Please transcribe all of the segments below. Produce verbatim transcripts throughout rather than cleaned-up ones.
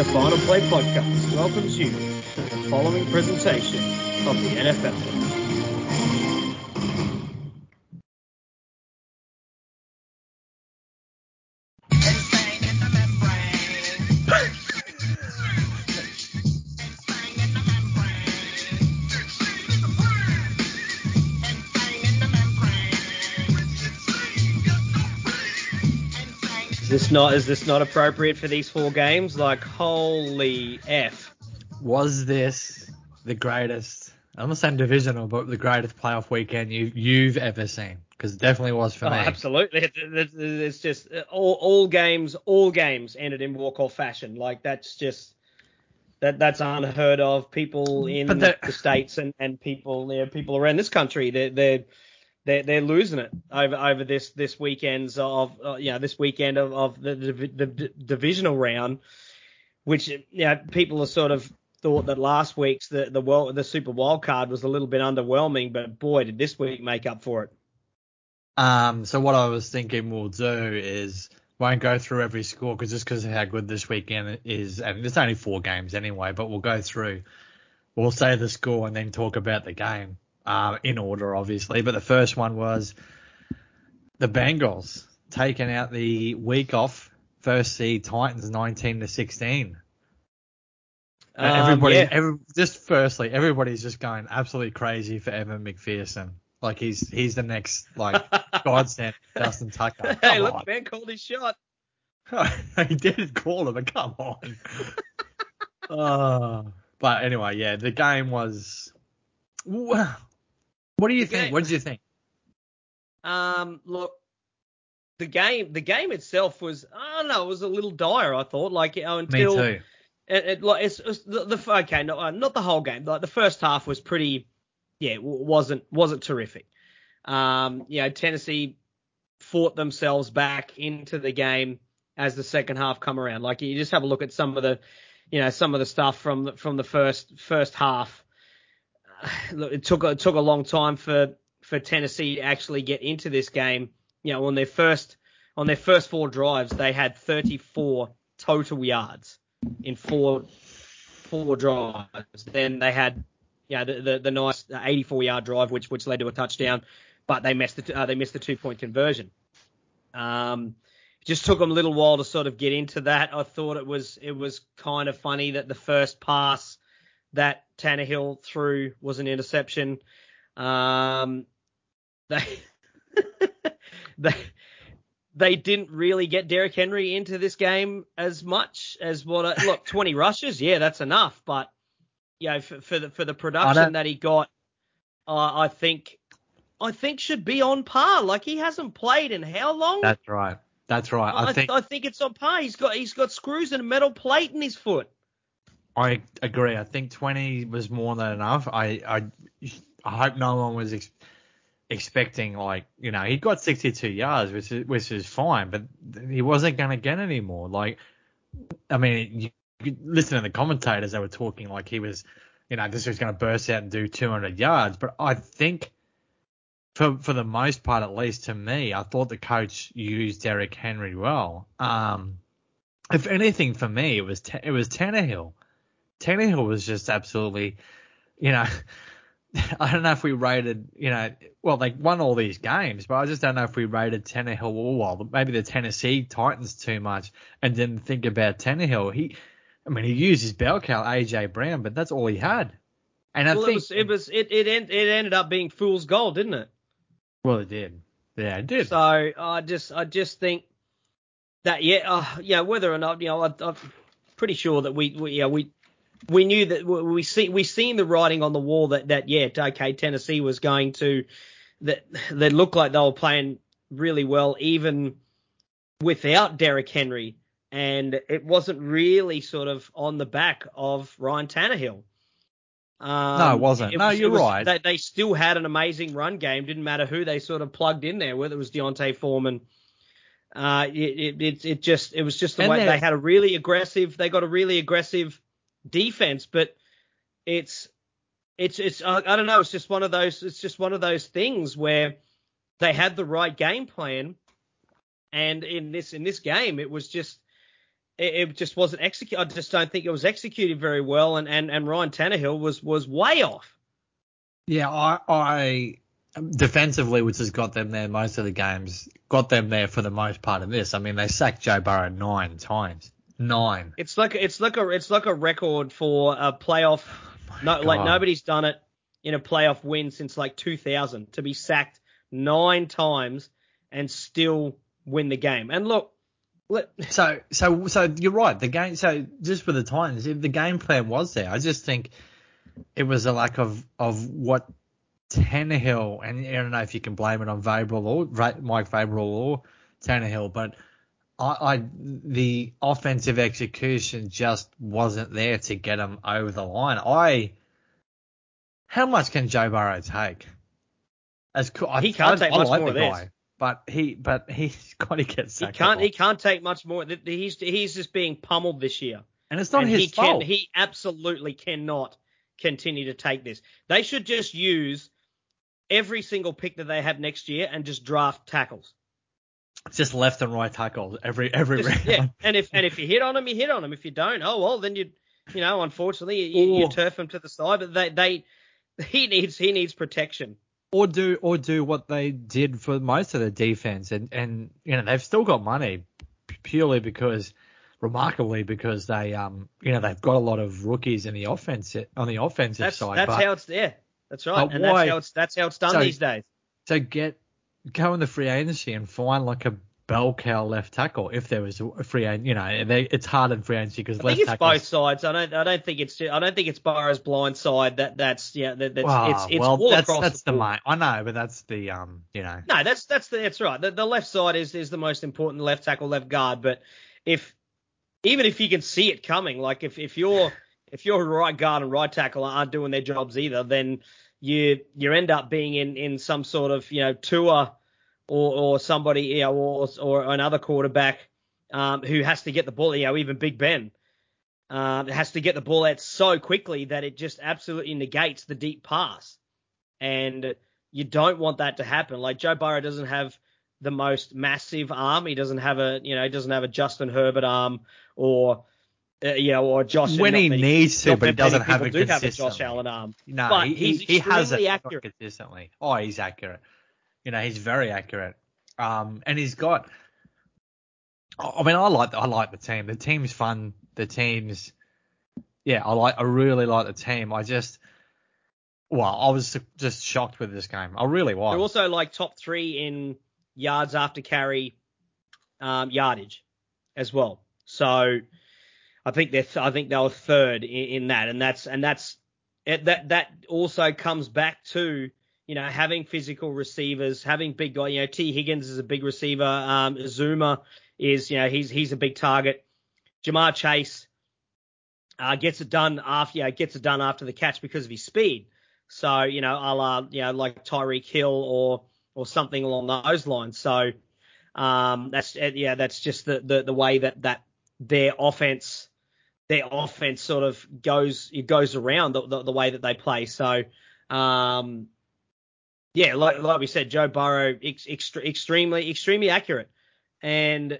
Final Play Podcast welcomes you to the following presentation of the N F L. Is this not is this not appropriate for these four games? Like, holy F. Was this the greatest, I'm not saying divisional, but the greatest playoff weekend you, you've ever seen? Because it definitely was for oh, me. Absolutely. It's, it's just all, all games, all games ended in walk-off fashion. Like, that's just, that that's unheard of. People in the States and, and people, you know, people around this country, they're, they're, They're, they're losing it over over this this weekend's of uh, you know this weekend of, of the, the, the, the divisional round, which you know people have sort of thought that last week's the the world the Super Wild Card was a little bit underwhelming, but boy did this week make up for it. Um, so what I was thinking we'll do is won't go through every score because just because of how good this weekend is, and it's only four games anyway, but we'll go through. We'll say the score and then talk about the game. Uh, in order, obviously, but the first one was the Bengals taking out the week off first seed Titans nineteen to sixteen. Um, everybody, yeah. every, just firstly, everybody's just going absolutely crazy for Evan McPherson. Like he's he's the next like godsend Justin Tucker. Hey, come look, on. Ben called his shot. He did call him, but come on. uh, but anyway, yeah, the game was. What do you the think? Game, what did you think? Um, look, the game, the game itself was, I don't know, it was a little dire. I thought, like, you know, until Me too. It, it like it's, it's the, the okay, no, uh, not the whole game. Like the first half was pretty, yeah, wasn't wasn't terrific. Um, you know, Tennessee fought themselves back into the game as the second half come around. Like you just have a look at some of the, you know, some of the stuff from the, from the first first half. It took it took a long time for, for Tennessee to actually get into this game. You know, on their first on their first four drives, they had thirty-four total yards in four four drives. Then they had, you know, the the, the nice eighty-four yard drive, which which led to a touchdown, but they missed the uh, they missed the two point conversion. Um, it just took them a little while to sort of get into that. I thought it was it was kind of funny that the first pass that Tannehill threw was an interception. Um, they, they, they didn't really get Derrick Henry into this game as much as what, I, look, twenty rushes. Yeah, that's enough. But, you know, for, for the, for the production that he got, uh, I think, I think should be on par. Like he hasn't played in how long? That's right. That's right. I, I think, I think it's on par. He's got, he's got screws and a metal plate in his foot. I agree. I think twenty was more than enough. I I, I hope no one was ex- expecting like you know he got sixty-two yards, which is which is fine, but he wasn't going to get any more. Like I mean, you, you listen to the commentators; they were talking like he was, you know, this was going to burst out and do two hundred yards. But I think for for the most part, at least to me, I thought the coach used Derrick Henry well. Um, if anything, for me, it was it was Tannehill. Tannehill was just absolutely, you know, I don't know if we rated, you know, well, they won all these games, but I just don't know if we rated Tannehill all well. Maybe the Tennessee Titans too much and didn't think about Tannehill. He, I mean, he used his bell cow, A J Brown, but that's all he had. And I well, think it was, it was, it, it, end, it ended up being fool's gold, didn't it? Well, it did. Yeah, it did. So I just, I just think that, yeah, uh, yeah, whether or not, you know, I, I'm pretty sure that we, we, yeah, we, We knew that we see we seen the writing on the wall that, that yeah okay Tennessee was going to that they looked like they were playing really well even without Derrick Henry, and it wasn't really sort of on the back of Ryan Tannehill. Um, no, it wasn't. It no, was, you're it was, right. They, they still had an amazing run game. Didn't matter who they sort of plugged in there, whether it was Deontay Foreman. Uh, it, it it just it was just the and way they had a really aggressive. They got a really aggressive defense, but it's it's it's I, I don't know. It's just one of those. It's just one of those things where they had the right game plan, and in this in this game, it was just it, it just wasn't executed. I just don't think it was executed very well, and, and, and Ryan Tannehill was was way off. Yeah, I, I defensively, which has got them there most of the games, got them there for the most part of this. I mean, they sacked Joe Burrow nine times. Nine. It's like it's like a it's like a record for a playoff. Oh no, like nobody's done it in a playoff win since like two thousand, to be sacked nine times and still win the game. And look, let, so so so you're right. The game. So just for the Titans, if the game plan was there, I just think it was a lack of of what Tannehill, and I don't know if you can blame it on Vrabel or Mike Vrabel or Tannehill, but I, I the offensive execution just wasn't there to get him over the line. I how much can Joe Burrow take? As I, he can't I, take I much like more the of guy, this. but he but he's got to get He sacked. can't he can't take much more. He's he's just being pummeled this year, and it's not and his he fault. Can, he absolutely cannot continue to take this. They should just use every single pick that they have next year and just draft tackles. Just left and right tackles every every just, round. Yeah, and if and if you hit on them, you hit on them. If you don't, oh well, then you you know, unfortunately, you, you turf them to the side. But they they he needs he needs protection. Or do or do what they did for most of the defense, and and you know they've still got money purely because, remarkably because they um you know they've got a lot of rookies in the offense on the offensive that's, side. That's but, how it's there. That's right, and why, that's how it's that's how it's done so, these days. So get go in the free agency and find like a bell cow left tackle if there was a free agent. You know, they, it's hard in free agency because left think it's tackles. both sides. I don't. I don't think it's. I don't think it's Burrow's blind side. That that's yeah. That, that's Oh, it's it's well, all that's, across that's the the board. main. I know, but that's the um. You know. No, that's that's the, that's right. The, the left side is is the most important. Left tackle, left guard. But if even if you can see it coming, like if if you're if your right guard and right tackle aren't doing their jobs either, then you you end up being in in some sort of you know Tua or or somebody you know or or another quarterback um who has to get the ball. You know, even Big Ben. Um, has to get the ball out so quickly that it just absolutely negates the deep pass. And you don't want that to happen. Like Joe Burrow doesn't have the most massive arm. He doesn't have a, you know, he doesn't have a Justin Herbert arm or, uh, you know, or Josh. When he many, needs to, but he doesn't have it do consistently. have a Josh Allen arm. No, but he, he's he, he has it accurate. consistently. Oh, he's accurate. You know, he's very accurate. Um, and he's got. I mean, I like I like the team. The team's fun. The team's. Yeah, I like. I really like the team. I just. Well, I was just shocked with this game. I really was. They're also like top three in yards after carry, um, yardage, as well. So, I think they're. I think they were third in, in that, and that's and that's it, that that also comes back to you know having physical receivers, having big guy. You know, T Higgins is a big receiver. Um, Zuma is you know he's he's a big target. Jamar Chase uh, gets it done after you know, gets it done after the catch because of his speed. So you know, a la you know like Tyreek Hill or or something along those lines. So um, that's yeah, that's just the the, the way that that their offense. Their offense sort of goes it goes around the, the, the way that they play. So, um, yeah, like, like we said, Joe Burrow ex, extre, extremely extremely accurate, and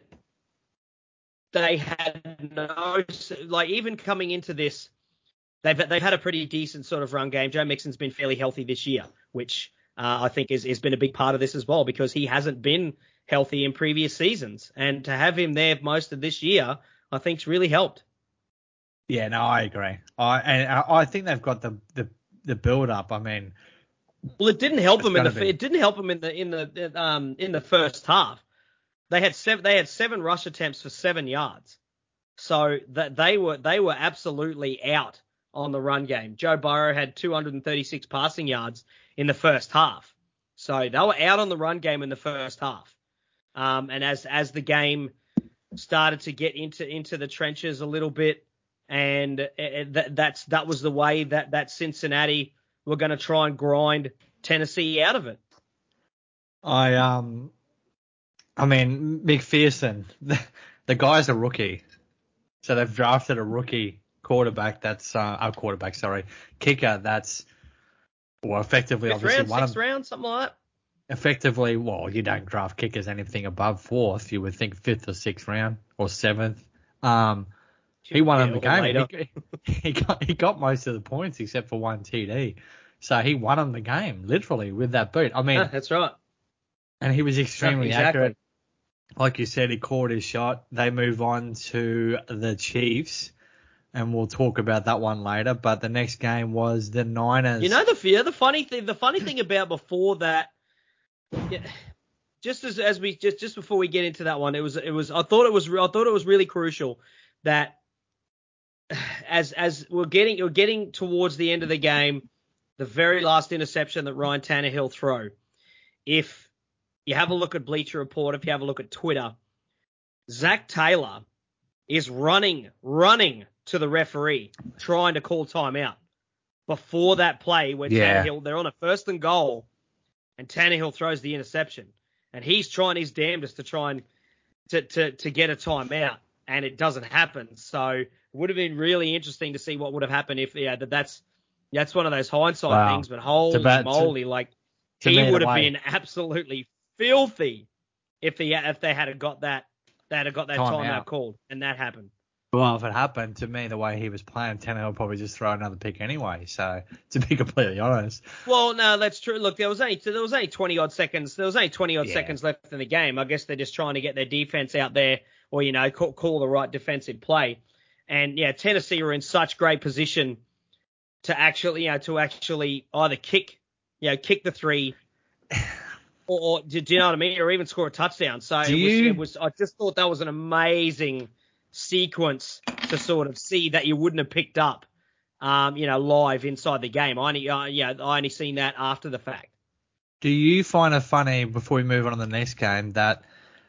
they had no like even coming into this, they've they've had a pretty decent sort of run game. Joe Mixon's been fairly healthy this year, which uh, I think is has been a big part of this as well because he hasn't been healthy in previous seasons, and to have him there most of this year, I think's really helped. Yeah, no, I agree. I and I, I think they've got the the, the build up. I mean, well, it didn't help them in the be. it didn't help them in the in the um in the first half. They had seven they had seven rush attempts for seven yards, so that they were they were absolutely out on the run game. Joe Burrow had two hundred thirty-six passing yards in the first half, so they were out on the run game in the first half. Um, and as as the game started to get into into the trenches a little bit. And that that's that was the way that, that Cincinnati were going to try and grind Tennessee out of it. I um, I mean McPherson, the, the guy's a rookie, so they've drafted a rookie quarterback. That's uh, our quarterback, sorry, kicker. That's well, effectively Fifth obviously round, one sixth of round, something like that. Effectively, well, you don't draft kickers anything above fourth. You would think fifth or sixth round or seventh. Um, he won him the Yeah, or game. later. He, he got he got most of the points except for one T D. So he won him the game, literally, with that boot. I mean, No, that's right. and he was No, extremely exactly. accurate. Like you said, he caught his shot. They move on to the Chiefs, and we'll talk about that one later. But the next game was the Niners. You know the fear. The funny thing. The funny thing about before that. Yeah, just as as we just just before we get into that one, it was it was I thought it was I thought it was really crucial that as as we're getting we're getting towards the end of the game, the very last interception that Ryan Tannehill threw. If you have a look at Bleacher Report, if you have a look at Twitter, Zach Taylor is running running to the referee trying to call timeout before that play where Yeah. Tannehill they're on a first and goal and Tannehill throws the interception. And he's trying his damnedest to try and to, to, to get a timeout, and it doesn't happen. So it would have been really interesting to see what would have happened if yeah that that's that's one of those hindsight Wow. things. But holy bad- moly, like to he me, would the have way- been absolutely filthy if the if they had got that they had got that Timeout. timeout called, and that happened. Well, if it happened, to me, the way he was playing, Tannehill would probably just throw another pick anyway. So, to be completely honest. Well, no, that's true. Look, there was only there was only twenty odd seconds. There was only twenty odd Yeah. seconds left in the game. I guess they're just trying to get their defense out there, or you know, call, call the right defensive play. And yeah, Tennessee were in such great position to actually, you know, to actually either kick, you know, kick the three, or, or do you know what I mean, or even score a touchdown. So Do it was, you- it was. I just thought that was an amazing sequence to sort of see that you wouldn't have picked up. Um, you know, live inside the game. I only, uh, yeah, I only seen that after the fact. Do you find it funny, before we move on to the next game, that,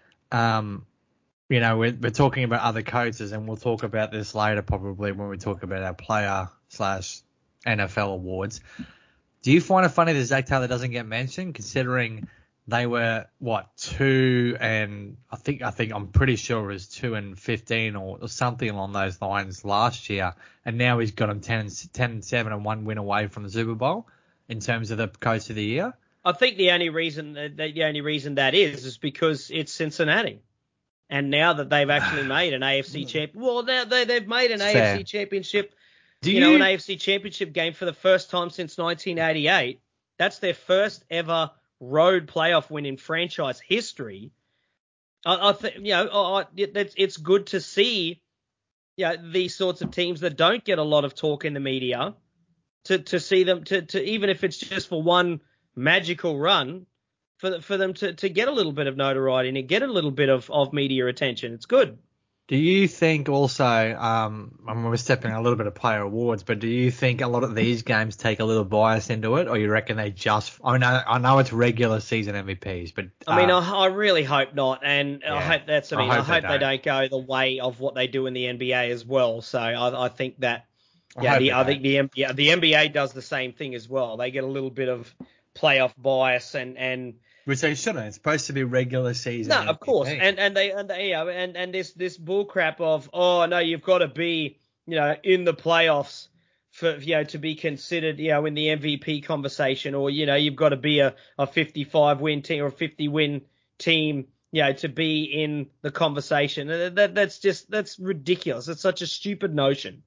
um, you know, we're, we're talking about other coaches, and we'll talk about this later probably when we talk about our player slash N F L awards. Do you find it funny that Zach Taylor doesn't get mentioned, considering they were, what, two and I think, I think I'm pretty sure it was two and fifteen or, or something along those lines last year. And now he's got them ten, ten and seven and one win away from the Super Bowl in terms of the coach of the year. I think the only reason that the only reason that is is because it's Cincinnati, and now that they've actually made an A F C champ, well, now they they've made an Fair. A F C championship, Do you know, you- an A F C championship game for the first time since nineteen eighty-eight. That's their first ever road playoff win in franchise history. I, I think, you know, I, it's it's good to see, you know, these sorts of teams that don't get a lot of talk in the media, to to see them to to even if it's just for one magical run, for for them to, to get a little bit of notoriety and get a little bit of, of media attention. It's good. Do you think also, um, I mean, we're stepping a little bit of player awards, but do you think a lot of these games take a little bias into it, or you reckon they just, I mean, I, I know it's regular season M V Ps, but. I mean, uh, I, I really hope not, and I Yeah. hope that's. I I mean, I hope hope, they they, don't. don't. go the way of what they do in the N B A as well. So I, I think that, I yeah, hope the they I think don't. the M- yeah, the N B A does the same thing as well. They get a little bit of playoff bias and and. Which they shouldn't. It's supposed to be regular season. No, M V P. of course, and and they and they, you know, and and this this bullcrap of, oh no, you've got to be, you know, in the playoffs for, you know, to be considered, you know, in the M V P conversation, or, you know, you've got to be a, a fifty-five win team or a fifty win team, you know, to be in the conversation. That, that that's just that's ridiculous. It's such a stupid notion.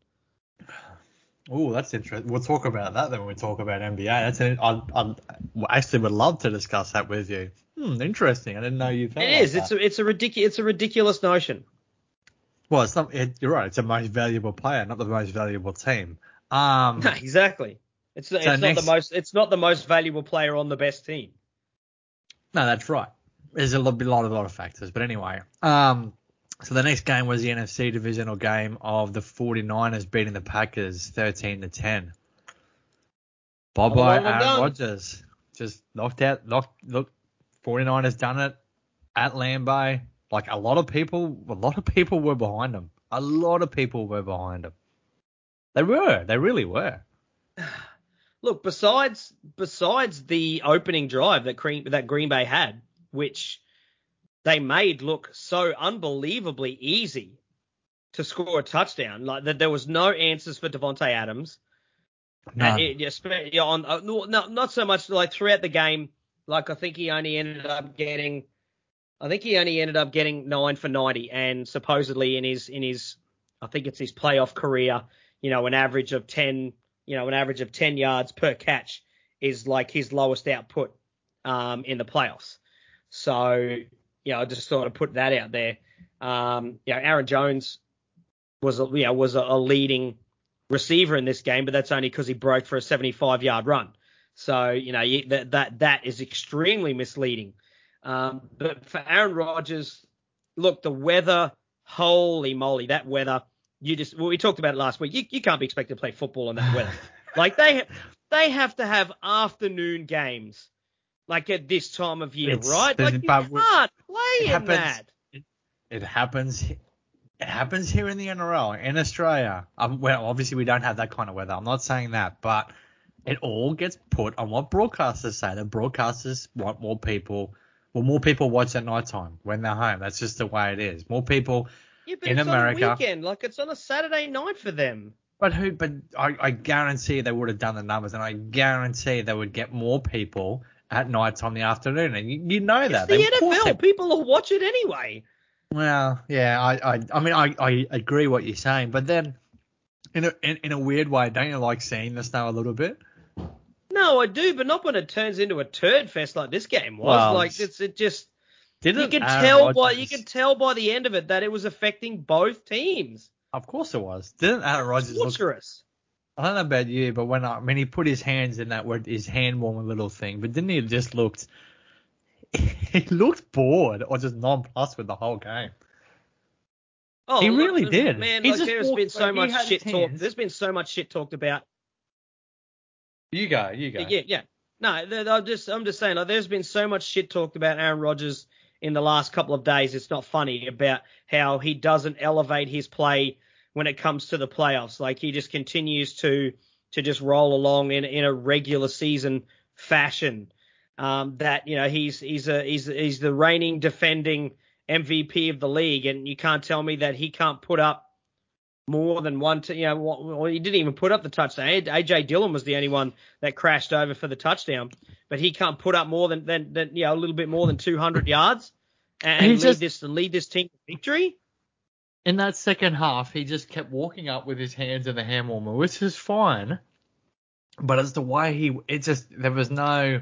Oh, that's interesting. We'll talk about that then when we talk about N B A. That's an, I, I actually would love to discuss that with you. Hmm, interesting. I didn't know you felt It like is. that. It's a it's a ridiculous it's a ridiculous notion. Well, it's not. It, you're right. It's the most valuable player, not the most valuable team. Um, No, exactly. It's it's not next- the most it's not the most valuable player on the best team. no, that's right. There's a lot, a lot, a lot of factors, but anyway. Um, so the next game was the N F C divisional game of the 49ers beating the Packers thirteen to ten. Bye Another bye, one and Aaron done. Rodgers. Just knocked out. Knocked, look, 49ers done it at Lambeau. Like a lot of people, a lot of people were behind him. A lot of people were behind him. They were. They really were. Look, besides besides the opening drive that Green, that Green Bay had, which they made look so unbelievably easy to score a touchdown, like that there was no answers for Devontae Adams. No. And it, just, yeah, on uh, no, not so much like throughout the game. Like I think he only ended up getting, I think he only ended up getting nine for ninety, and supposedly in his in his, I think it's his playoff career, you know, an average of ten, you know, an average of ten yards per catch is like his lowest output um, in the playoffs. So, you know, I just thought I'd put that out there. Um, you know, Aaron Jones was a, you know, was a, a leading receiver in this game, but that's only because he broke for a seventy-five yard run. So, you know, you, that that that is extremely misleading. Um, but for Aaron Rodgers, look, the weather, holy moly, that weather. You just well, we talked about it last week. You, you can't be expected to play football in that weather. Like they they have to have afternoon games, like at this time of year, It's, right? Like you but can't play it in happens, that. It, it happens. It happens here in the N R L, in Australia. Um, well, obviously we don't have that kind of weather. I'm not saying that, but it all gets put on what broadcasters say. The broadcasters want more people. Well, more people watch at night time when they're home. That's just the way it is. More people Yeah, but in it's America. on a weekend. Like it's on a Saturday night for them. But who? But I, I guarantee they would have done the numbers, and I guarantee they would get more people at night time in the afternoon. And you, you know It's that. the They, N of course F L. they- People will watch it anyway. Well, yeah, I, I, I mean, I, I agree what you're saying, but then, in a, in, in a weird way, don't you like seeing the snow a little bit? No, I do, but not when it turns into a turd fest like this game was. Well, like it's it just Didn't you can Aaron tell Rodgers, by you can tell by the end of it that it was affecting both teams. Of course it was. Didn't Aaron Rodgers look? Torturous. I don't know about you, but when I, I mean, he put his hands in that word, his hand warmer little thing, but didn't he just looked? He looked bored or just nonplussed with the whole game. Oh, He look, really did. Man, He like just there's walked- been so like, he much had shit his talk. hands. There's been so much shit talked about. You go, you go. Yeah, yeah. No, th- I'm just I'm just saying. Like, there's been so much shit talked about Aaron Rodgers in the last couple of days. It's not funny about how he doesn't elevate his play when it comes to the playoffs. Like he just continues to to just roll along in in a regular season fashion. Um, that you know he's he's a he's he's the reigning defending M V P of the league, and you can't tell me that he can't put up more than one. T- you know, well, he didn't even put up the touchdown. A J Dillon was the only one that crashed over for the touchdown, but he can't put up more than than, than you know a little bit more than two hundred yards and, and lead just, this lead this team to victory. In that second half, he just kept walking up with his hands in the hand warmer, which is fine. But it's the way he, it just, there was no,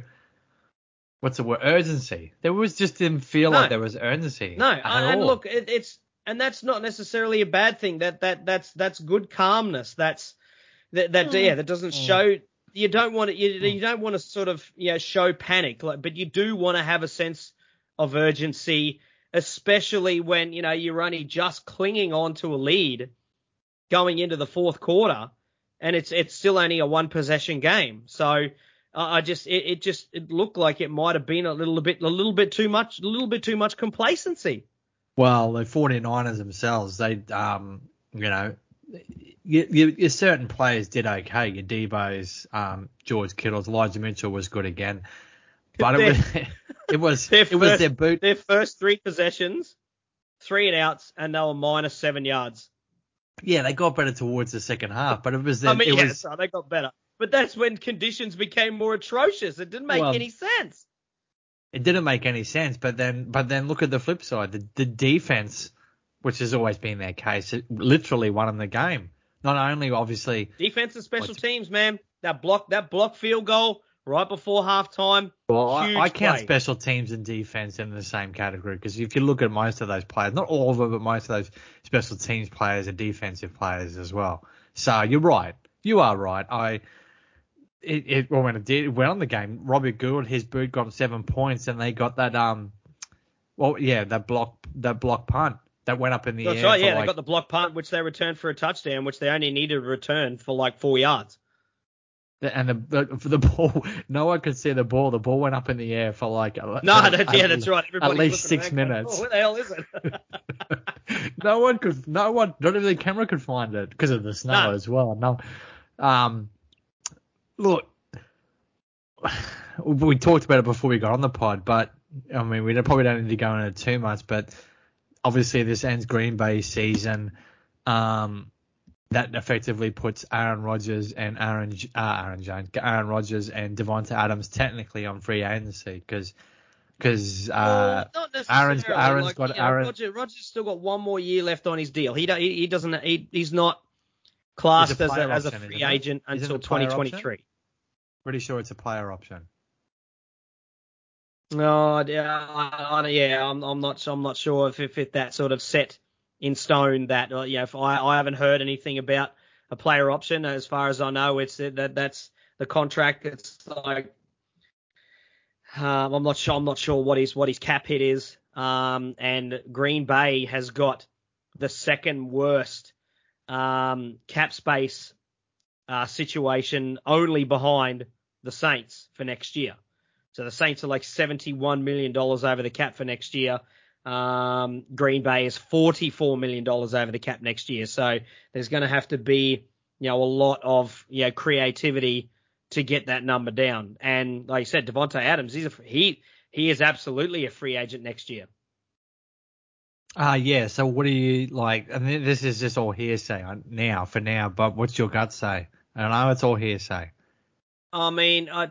what's the word, urgency. There was just didn't feel No. like there was urgency. No, at and all. look, it, it's and that's not necessarily a bad thing. That that that's that's good calmness. That's that that Mm. yeah, that doesn't Mm. show. You don't want to you, you don't want to sort of you know show panic, like, but you do want to have a sense of urgency, especially when you know you're only just clinging on to a lead going into the fourth quarter, and it's it's still only a one possession game. So uh, I just it, it just it looked like it might have been a little bit a little bit too much a little bit too much complacency. Well, the 49ers themselves, they, um, you know, you, you, your certain players did okay. Your Debo's, um, George Kittle's, Elijah Mitchell was good again, but it was it was Their it was first- their boot. Their first three possessions, three and outs, and they were minus seven yards. Yeah, they got better towards the second half, but it was their, I mean, it yeah, was so they got better. But that's when conditions became more atrocious. It didn't make Well, any sense. it didn't make any sense. But then but then look at the flip side. The the defense, which has always been their case, it literally won them the game. Not only obviously. Defense and special What's- teams, man. That block, that block field goal right before halftime. Well, I, huge I count play. special teams and defense in the same category because if you look at most of those players, not all of them, but most of those special teams players are defensive players as well. So you're right. You are right. I it, it well, when it did it went on the game, Robert Gould, his boot got seven points, and they got that um, well, yeah, that block that block punt that went up in the That's air. right, for yeah. like, They got the block punt, which they returned for a touchdown, which they only needed to return for like four yards. and the, the the ball. No one could see the ball. The ball went up in the air for like No, that's, yeah, that's right. Everybody's at least looking six around going, minutes. oh, where the hell is it? No one could, no one, not even the camera could find it because of the snow No. as well. No, um, look, we talked about it before we got on the pod, but I mean, we don't- probably don't need to go into it too much, but obviously this ends Green Bay's season. Um, that effectively puts Aaron Rodgers and Aaron, uh, Aaron Jones, Aaron Rodgers and Devonta Adams technically on free agency because because uh, well, not Aaron's necessarily. Aaron's like, got you know, Aaron. Roger, Roger's still got one more year left on his deal. He do, he, he doesn't he, he's not It's a classed as player a as a option, free isn't it? agent Isn't until it a player twenty option? twenty-three. Pretty sure it's a player option. No, yeah, I, I, yeah, I'm, I'm not, I'm not sure if, if it that sort of set in stone that, uh, you know, if I, I haven't heard anything about a player option. As far as I know, it's that that's the contract. It's like, um, I'm not sure, I'm not sure what his what his cap hit is. Um, and Green Bay has got the second worst um cap space uh situation, only behind the Saints for next year. So the Saints are like seventy-one million dollars over the cap for next year. Um, Green Bay is forty-four million dollars over the cap next year. So there's going to have to be, you know, a lot of, you know, creativity to get that number down. And like I said, Devontae Adams, he's a, he he is absolutely a free agent next year. Uh, yeah, so what do you like? I mean, this is just all hearsay now, for now, but what's your gut say? I know it's all hearsay. I mean, I,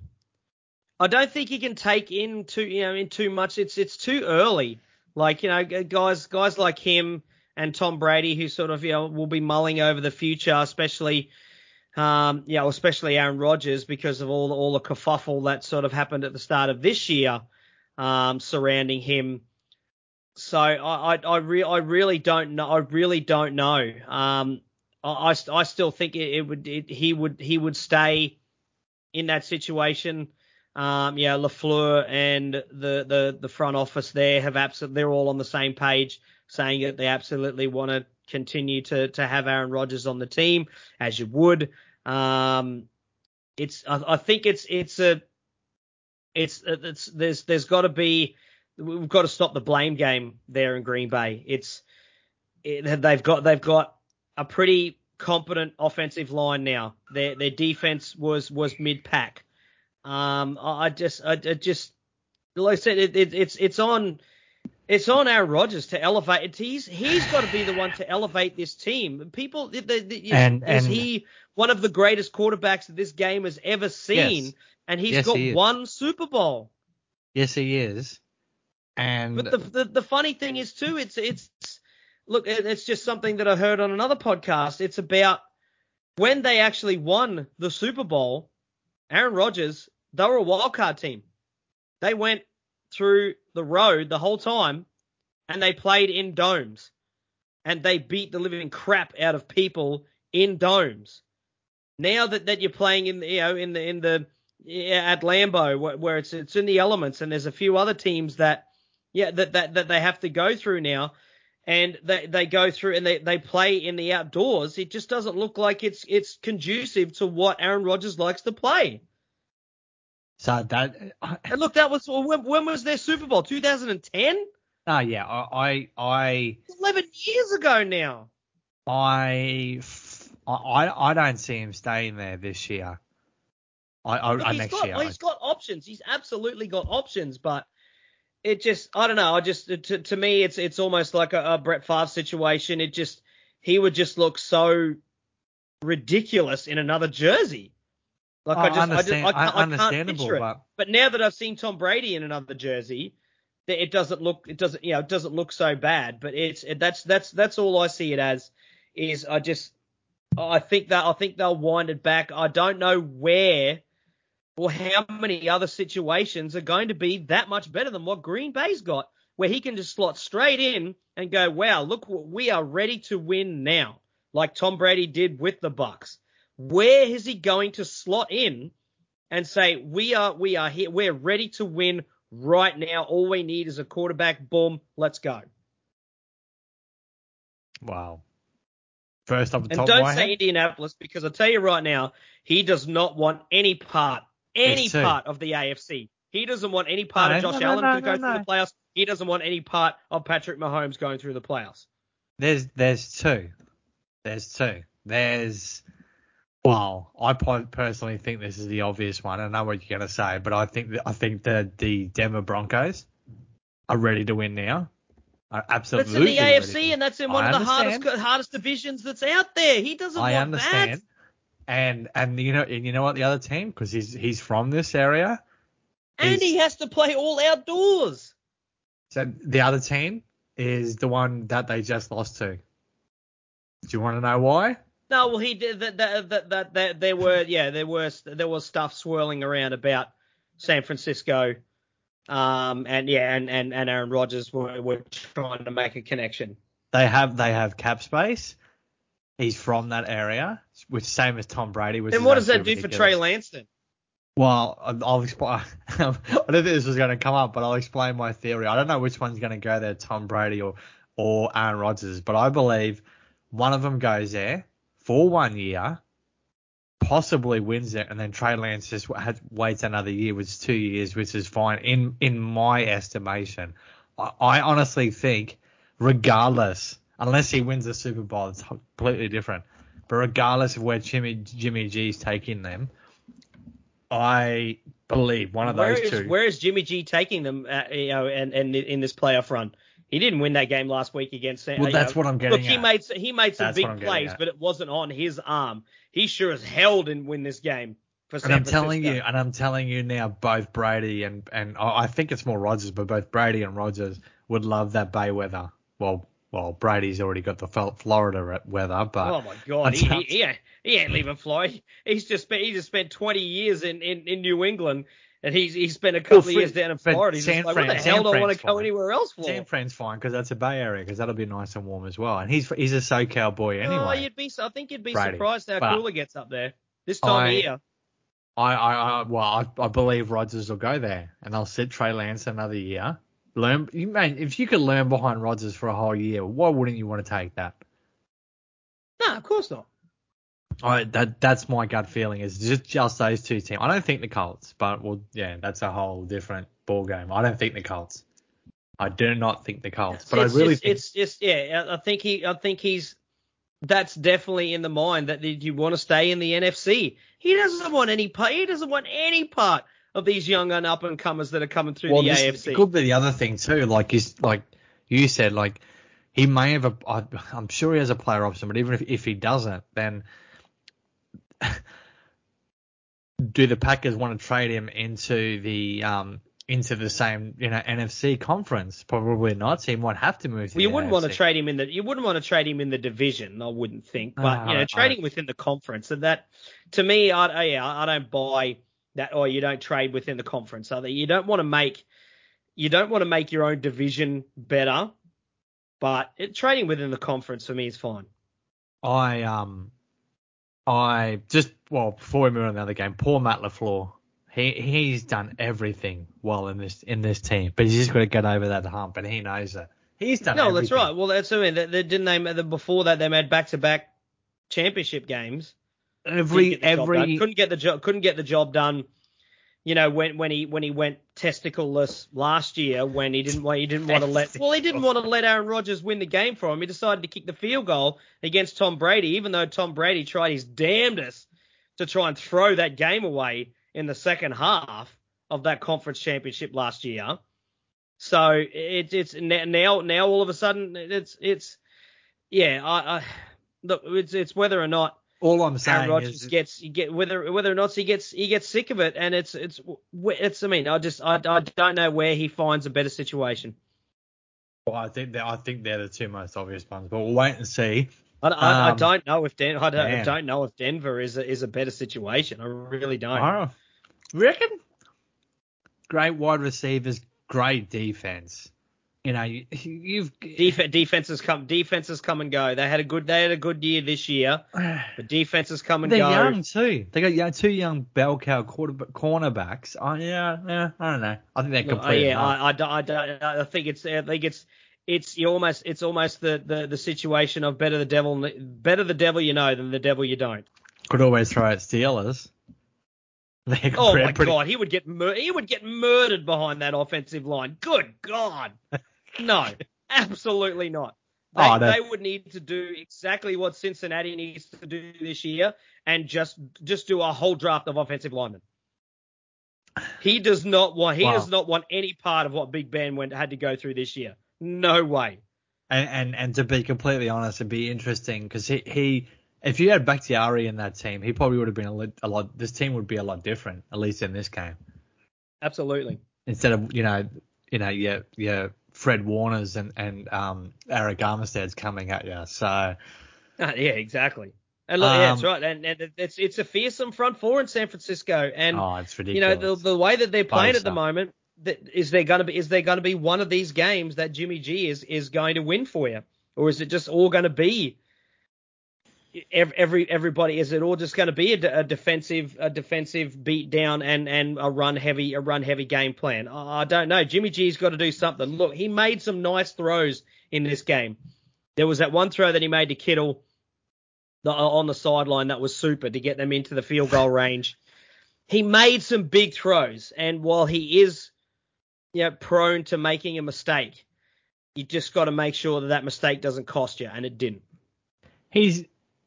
I don't think he can take in too, you know, in too much. It's it's too early. Like, you know, guys guys like him and Tom Brady, who sort of, you know, will be mulling over the future, especially, um, you know, especially Aaron Rodgers, because of all all the kerfuffle that sort of happened at the start of this year, um, surrounding him. So I I I, re- I really don't know. I really don't know. Um, I, I, I still think it, it would it, he would he would stay in that situation. Um, yeah, LaFleur and the, the, the front office there have absolutely, they're all on the same page, saying that they absolutely want to continue to, to have Aaron Rodgers on the team, as you would. Um, it's, I, I think it's, it's a, it's, it's, there's, there's got to be, we've got to stop the blame game there in Green Bay. It's, it, they've got, they've got a pretty competent offensive line now. Their, their defense was, was mid-pack. Um, I just, I, I just, like I said, it, it, it's, it's on, it's on Aaron Rodgers to elevate it. He's, he's got to be the one to elevate this team. People, the, the, And, is and he one of the greatest quarterbacks that this game has ever seen? yes, And he's yes, got he is. one Super Bowl. Yes, he is. And But the, the, the funny thing is too, it's, it's, look, it's just something that I heard on another podcast. It's about when they actually won the Super Bowl, Aaron Rodgers, they were a wildcard team. They went through the road the whole time, and they played in domes, and they beat the living crap out of people in domes. Now that, that you're playing in the, you know, in the in the yeah, at Lambeau, where, where it's it's in the elements, and there's a few other teams that yeah that that, that they have to go through now, and they, they go through and they, they play in the outdoors. It just doesn't look like it's it's conducive to what Aaron Rodgers likes to play. So that, and look, that was when, when was their Super Bowl? two thousand ten? Oh yeah, I, I, eleven years ago now. I, I, I don't see him staying there this year. I, I, Look, I he's next got year. he's got options. He's absolutely got options, but it just, I don't know. I just, to, to me, it's it's almost like a, a Brett Favre situation. It just, he would just look so ridiculous in another jersey. Like oh, I just, understand, I, just, I, can't, I can't understandable, picture it. but But now that I've seen Tom Brady in another jersey, it doesn't look, it doesn't, you know, it doesn't look so bad. But it's it, that's that's that's all I see it as. Is I just, I think that I think they'll wind it back. I don't know where or how many other situations are going to be that much better than what Green Bay's got, where he can just slot straight in and go, wow, look, we are ready to win now, like Tom Brady did with the Bucs. Where is he going to slot in and say, we are we are here, we're ready to win right now. All we need is a quarterback. Boom, let's go. Wow. First off the and top don't of my say head, Indianapolis, because I'll tell you right now, he does not want any part, any part of the A F C. He doesn't want any part no, of Josh no, Allen no, to go no, through no. the playoffs. He doesn't want any part of Patrick Mahomes going through the playoffs. There's there's two. There's two. There's well, I personally think this is the obvious one. I know what you're going to say, but I think that, I think that the Denver Broncos are ready to win now. Are absolutely. But it's in the A F C, ready. and that's in one I of the understand. hardest hardest divisions that's out there. He doesn't I want understand. that. And and you know and you know what the other team, because he's he's from this area, And he has to play all outdoors. So the other team is the one that they just lost to. Do you want to know why? No, well, he did that. That, that, that, that there were, yeah, there were there was stuff swirling around about San Francisco, um, and yeah, and, and, and Aaron Rodgers were, were trying to make a connection. They have they have cap space. He's from that area, which same as Tom Brady. Which then is what does that do ridiculous. for Trey Lance then? Well, I'll explain. I don't think this was going to come up, but I'll explain my theory. I don't know which one's going to go there, Tom Brady or or Aaron Rodgers, but I believe one of them goes there for one year, possibly wins it, and then Trey Lance just has, waits another year, which is two years, which is fine in in my estimation. I, I honestly think, regardless, unless he wins the Super Bowl, it's completely different. But regardless of where Jimmy Jimmy G's taking them, I believe one of where those is, two. Where is Jimmy G taking them? Uh, you know, and, and in this playoff run, he didn't win that game last week against. Well, that's know, what I'm getting Look, at. he made he made some That's big plays, but it wasn't on his arm. He sure as hell didn't win this game for San And I'm Francisco. telling you, and I'm telling you now, both Brady and and I think it's more Rodgers, but both Brady and Rodgers would love that Bay weather. Well, well, Brady's already got the Florida weather, but oh my god, he, he, he, ain't, he ain't leaving Florida. He's just spent he just spent twenty years in, in, in New England, and he's he spent a couple well, of years down in Florida. He's San just like, Fran, what the San hell do I Fran's want to go fine. anywhere else for? San Fran's fine because that's a Bay Area, because that'll be nice and warm as well. And he's he's a SoCal boy anyway. Oh, you'd be I think you'd be Brady. surprised how But cool it gets up there this time I, of year. I, I, I well, I, I believe Rodgers will go there, and they'll sit Trey Lance another year. Learn, you man, if you could learn behind Rodgers for a whole year, why wouldn't you want to take that? No, of course not. I that that's my gut feeling is just just those two teams. I don't think the Colts, but well, yeah, that's a whole different ball game. I don't think the Colts. I do not think the Colts, but it's I really just, think it's just yeah. I think he, I think he's. That's definitely in the mind that you want to stay in the N F C. He doesn't want any part. He doesn't want any part of these young and up and comers that are coming through well, the this A F C. could be the other thing too. Like you like you said, like he may have a. I, I'm sure he has a player option, but even if if he doesn't, then. Do the Packers want to trade him into the um into the same you know N F C conference? Probably not. So he might have to move. To well, you the wouldn't N F C. want to trade him in the you wouldn't want to trade him in the division. I wouldn't think, but Uh, you know, I- trading I- within the conference and that to me, I I- yeah, I don't buy that. Or you don't trade within the conference. So that you don't want to make you don't want to make your own division better, but it, trading within the conference for me is fine. I um I just well before we move on to the other game, poor Matt LaFleur. He he's done everything well in this in this team, but he's just got to get over that hump, and he knows it. He's done. No, everything. that's right. Well, that's I mean, they, they didn't they the, before that they made back-to-back championship games. Every Couldn't get the job every done. couldn't get the job couldn't get the job done. You know, when when he when he went testicleless last year, when he didn't want he didn't want to let well he didn't want to let Aaron Rodgers win the game for him. He decided to kick the field goal against Tom Brady, even though Tom Brady tried his damnedest to try and throw that game away in the second half of that conference championship last year. So it's it's now now all of a sudden it's it's yeah I, I look it's it's whether or not. all I'm saying Aaron Rodgers is gets you get whether whether or not he gets he gets sick of it, and it's it's it's. I mean, I just I, I don't know where he finds a better situation. well, I think that I think they're the two most obvious ones, but we'll wait and see. I, I, Um, I don't know if Den I don't, I man. don't know if Denver is a, is a better situation. I really don't. Oh, reckon? Great wide receivers, great defense. You know, you, you've Def- defenses come defenses come and go. They had a good they had a good year this year, but defenses come and they're go. young too. They got young, two young bell cow quarterback cornerbacks. Oh yeah, yeah. I don't know. I think they're Look, complete. yeah, I, I, don't- I, don't- I think it's I think it's it's you almost it's almost the, the, the situation of better the devil better the devil you know than the devil you don't. Could always throw out Steelers. They're Oh pretty- my pretty- God, he would get mur- he would get murdered behind that offensive line. Good God, no, absolutely not. They, Oh, that- they would need to do exactly what Cincinnati needs to do this year, and just just do a whole draft of offensive linemen. He does not want he Wow. does not want any part of what Big Ben went had to go through this year. No way. And, and and to be completely honest, it'd be interesting because he, he if you had Bakhtiari in that team, he probably would have been a lot, a lot. This team would be a lot different, at least in this game. Absolutely. Instead of, you know, you know, your your Fred Warners and and um Eric Armstead's coming at you. So Uh, yeah, exactly. And look, yeah, that's um, right. And, and it's it's a fearsome front four in San Francisco. And oh, it's you know ridiculous. the the way that they're playing at the Bosa. moment, that, is there going to be is there going to be one of these games that Jimmy G is is going to win for you, or is it just all going to be every, every everybody? Is it all just going to be a, a defensive a defensive beat down and and a run heavy a run heavy game plan? I, I don't know. Jimmy G's got to do something. Look, he made some nice throws in this game. There was that one throw that he made to Kittle the, on the sideline that was super to get them into the field goal range. He made some big throws, and while he is, you know, prone to making a mistake, you just got to make sure that that mistake doesn't cost you, and it didn't. He's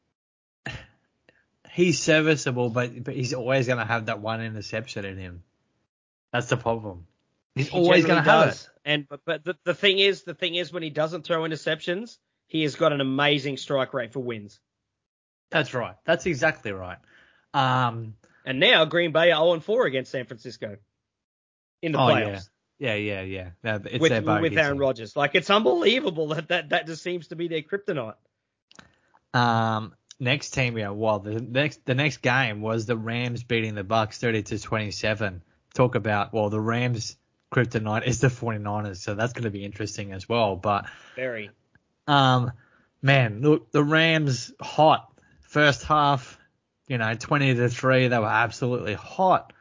he's serviceable, but but he's always going to have that one interception in him. That's the problem. He's He always going to have does. it. And but, but the, the thing is, the thing is, when he doesn't throw interceptions, he has got an amazing strike rate for wins. That's right. That's exactly right. Um, and now Green Bay are oh and four against San Francisco in the oh playoffs. yeah, yeah, yeah, yeah. No, it's with their bogey with Aaron team. Rodgers. Like, it's unbelievable that, that that just seems to be their kryptonite. Um, next team, yeah. Well, the next the next game was the Rams beating the Bucks thirty to twenty-seven. Talk about, well, the Rams kryptonite is the 49ers, so that's going to be interesting as well. But very, um, man, look, the Rams hot first half. You know, twenty to three, they were absolutely hot.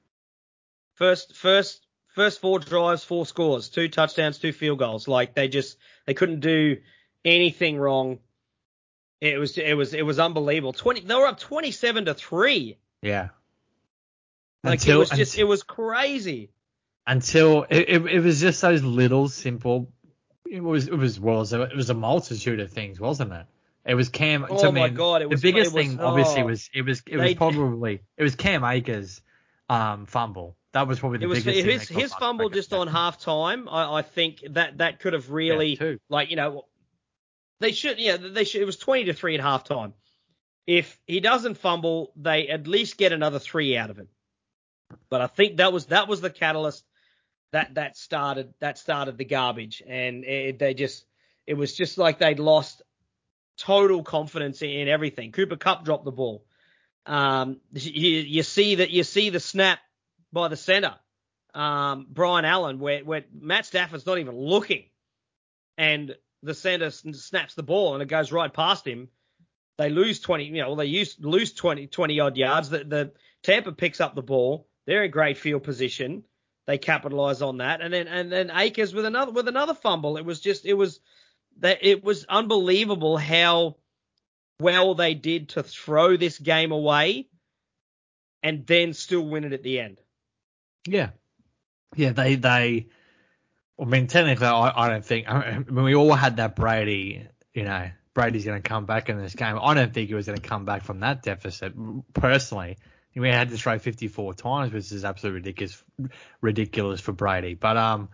First, first, first four drives, four scores, two touchdowns, two field goals. Like, they just they couldn't do anything wrong. It was it was it was unbelievable. Twenty, they were up twenty-seven to three. Yeah. Like, until, it was just until, it was crazy. Until it, it, it was just those little simple. It was it was well, it was a multitude of things, wasn't it? It was Cam. Oh to my me, God! It was the biggest it was, thing, obviously, oh, was it was it they, was probably it was Cam Akers' um, fumble. That was probably the it was biggest his thing. his fumble just on halftime. I, I think that that could have really, yeah, like, you know, they should yeah they should. It was twenty to three at halftime. If he doesn't fumble, they at least get another three out of it. But I think that was that was the catalyst that that started that started the garbage, and it, they just it was just like they'd lost total confidence in, in everything. Cooper Kupp dropped the ball. Um, you, you see that you see the snap by the center, um, Brian Allen, where where Matt Stafford's not even looking, and the center snaps the ball and it goes right past him. They lose twenty, you know, well, they use, lose twenty, twenty odd yards. The, the Tampa picks up the ball. They're in great field position. They capitalize on that. And then, and then Akers with another, with another fumble. It was just, it was that it was unbelievable how well they did to throw this game away and then still win it at the end. Yeah. Yeah. They, they, I mean, technically, I, I don't think, I mean, we all had that Brady, you know, Brady's going to come back in this game. I don't think he was going to come back from that deficit. Personally, we had to throw fifty-four times, which is absolutely ridiculous, ridiculous for Brady. But um,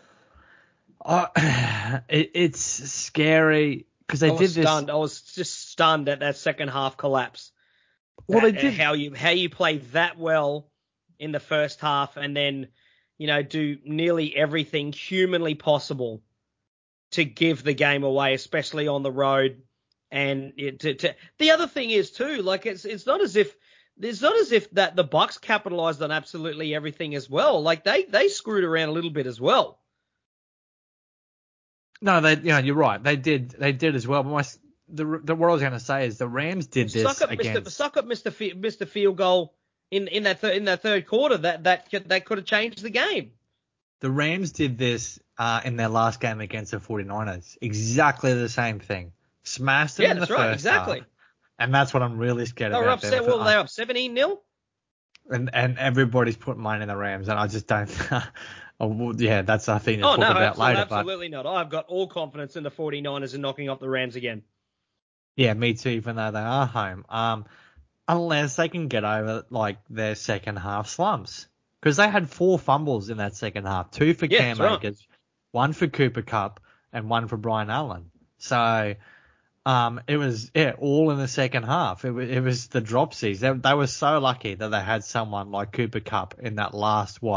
I, it, it's scary because they I was did this. Stunned. I was just stunned at that second half collapse. Well, that, they did how you how you play that well in the first half, and then, you know, do nearly everything humanly possible to give the game away, especially on the road. And it, to, to, the other thing is too, like, it's it's not as if it's not as if that the Bucks capitalized on absolutely everything as well. Like, they they screwed around a little bit as well. No, they, you know, you're right. They did, they did as well. But my, the, the what I was going to say is the Rams did this suck up against. Mister Suck up Mister F- Mister Field Goal in in that th- in that third quarter. That that that could have changed the game. The Rams did this uh, in their last game against the 49ers. Exactly the same thing. Smashed them yeah, in the that's right, first exactly. half. And that's what I'm really scared they were about. Upset, well, they were up seventeen nil. And and everybody's putting money in the Rams, and I just don't. oh, yeah, that's a thing to Oh, talk no, about absolutely, later. absolutely not. I've got all confidence in the 49ers in knocking off the Rams again. Yeah, me too, even though they are home. Um, unless they can get over, like, their second half slumps. Because they had four fumbles in that second half. Two for yeah, Cam right. Akers, one for Cooper Kupp, and one for Brian Allen. So um, it was, yeah, all in the second half. It was, it was the dropsies. They, they were so lucky that they had someone like Cooper Kupp in that last, what,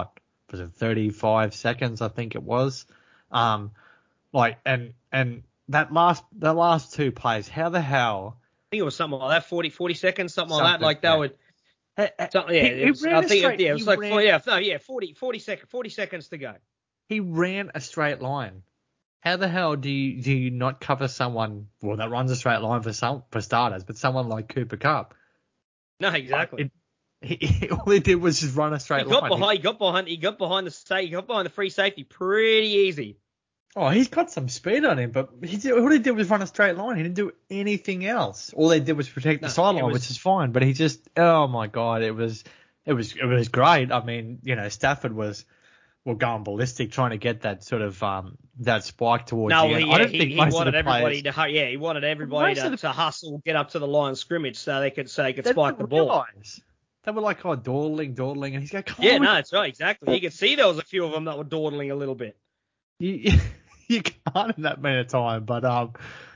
was it thirty-five seconds, I think it was. Um, like, and, and that last, that last two plays, how the hell? I think it was something like that, forty, forty seconds, something, Something, like that. Like, they yeah. would, Uh, something, yeah, he, it he was, ran I a think, straight, it, yeah, it he was like, ran, four, yeah, no, yeah, forty, forty, sec, forty seconds to go. He ran a straight line. How the hell do you, do you not cover someone, well, that runs a straight line for some, for starters, but someone like Cooper Kupp? No, exactly. It, he, he, all he did was just run a straight he got line. Behind, he got behind, he got behind the state, he got behind the free safety pretty easy. Oh, he's got some speed on him, but he did, all he did was run a straight line. He didn't do anything else. All they did was protect No, the sideline, was, which is fine. But he just, oh my god, it was, it was, it was great. I mean, you know, Stafford was, well, going ballistic trying to get that sort of um that spike towards no, the end. he, I don't he, think he most wanted of the everybody players, to, yeah, he wanted everybody to, the, to hustle, get up to the line of scrimmage so they could, so they could they spike didn't the ball. realize. They were like, oh, dawdling, dawdling, and he's going, come Yeah, on. no, that's right, exactly. You could see there was a few of them that were dawdling a little bit. You, you can't in that many time, but um,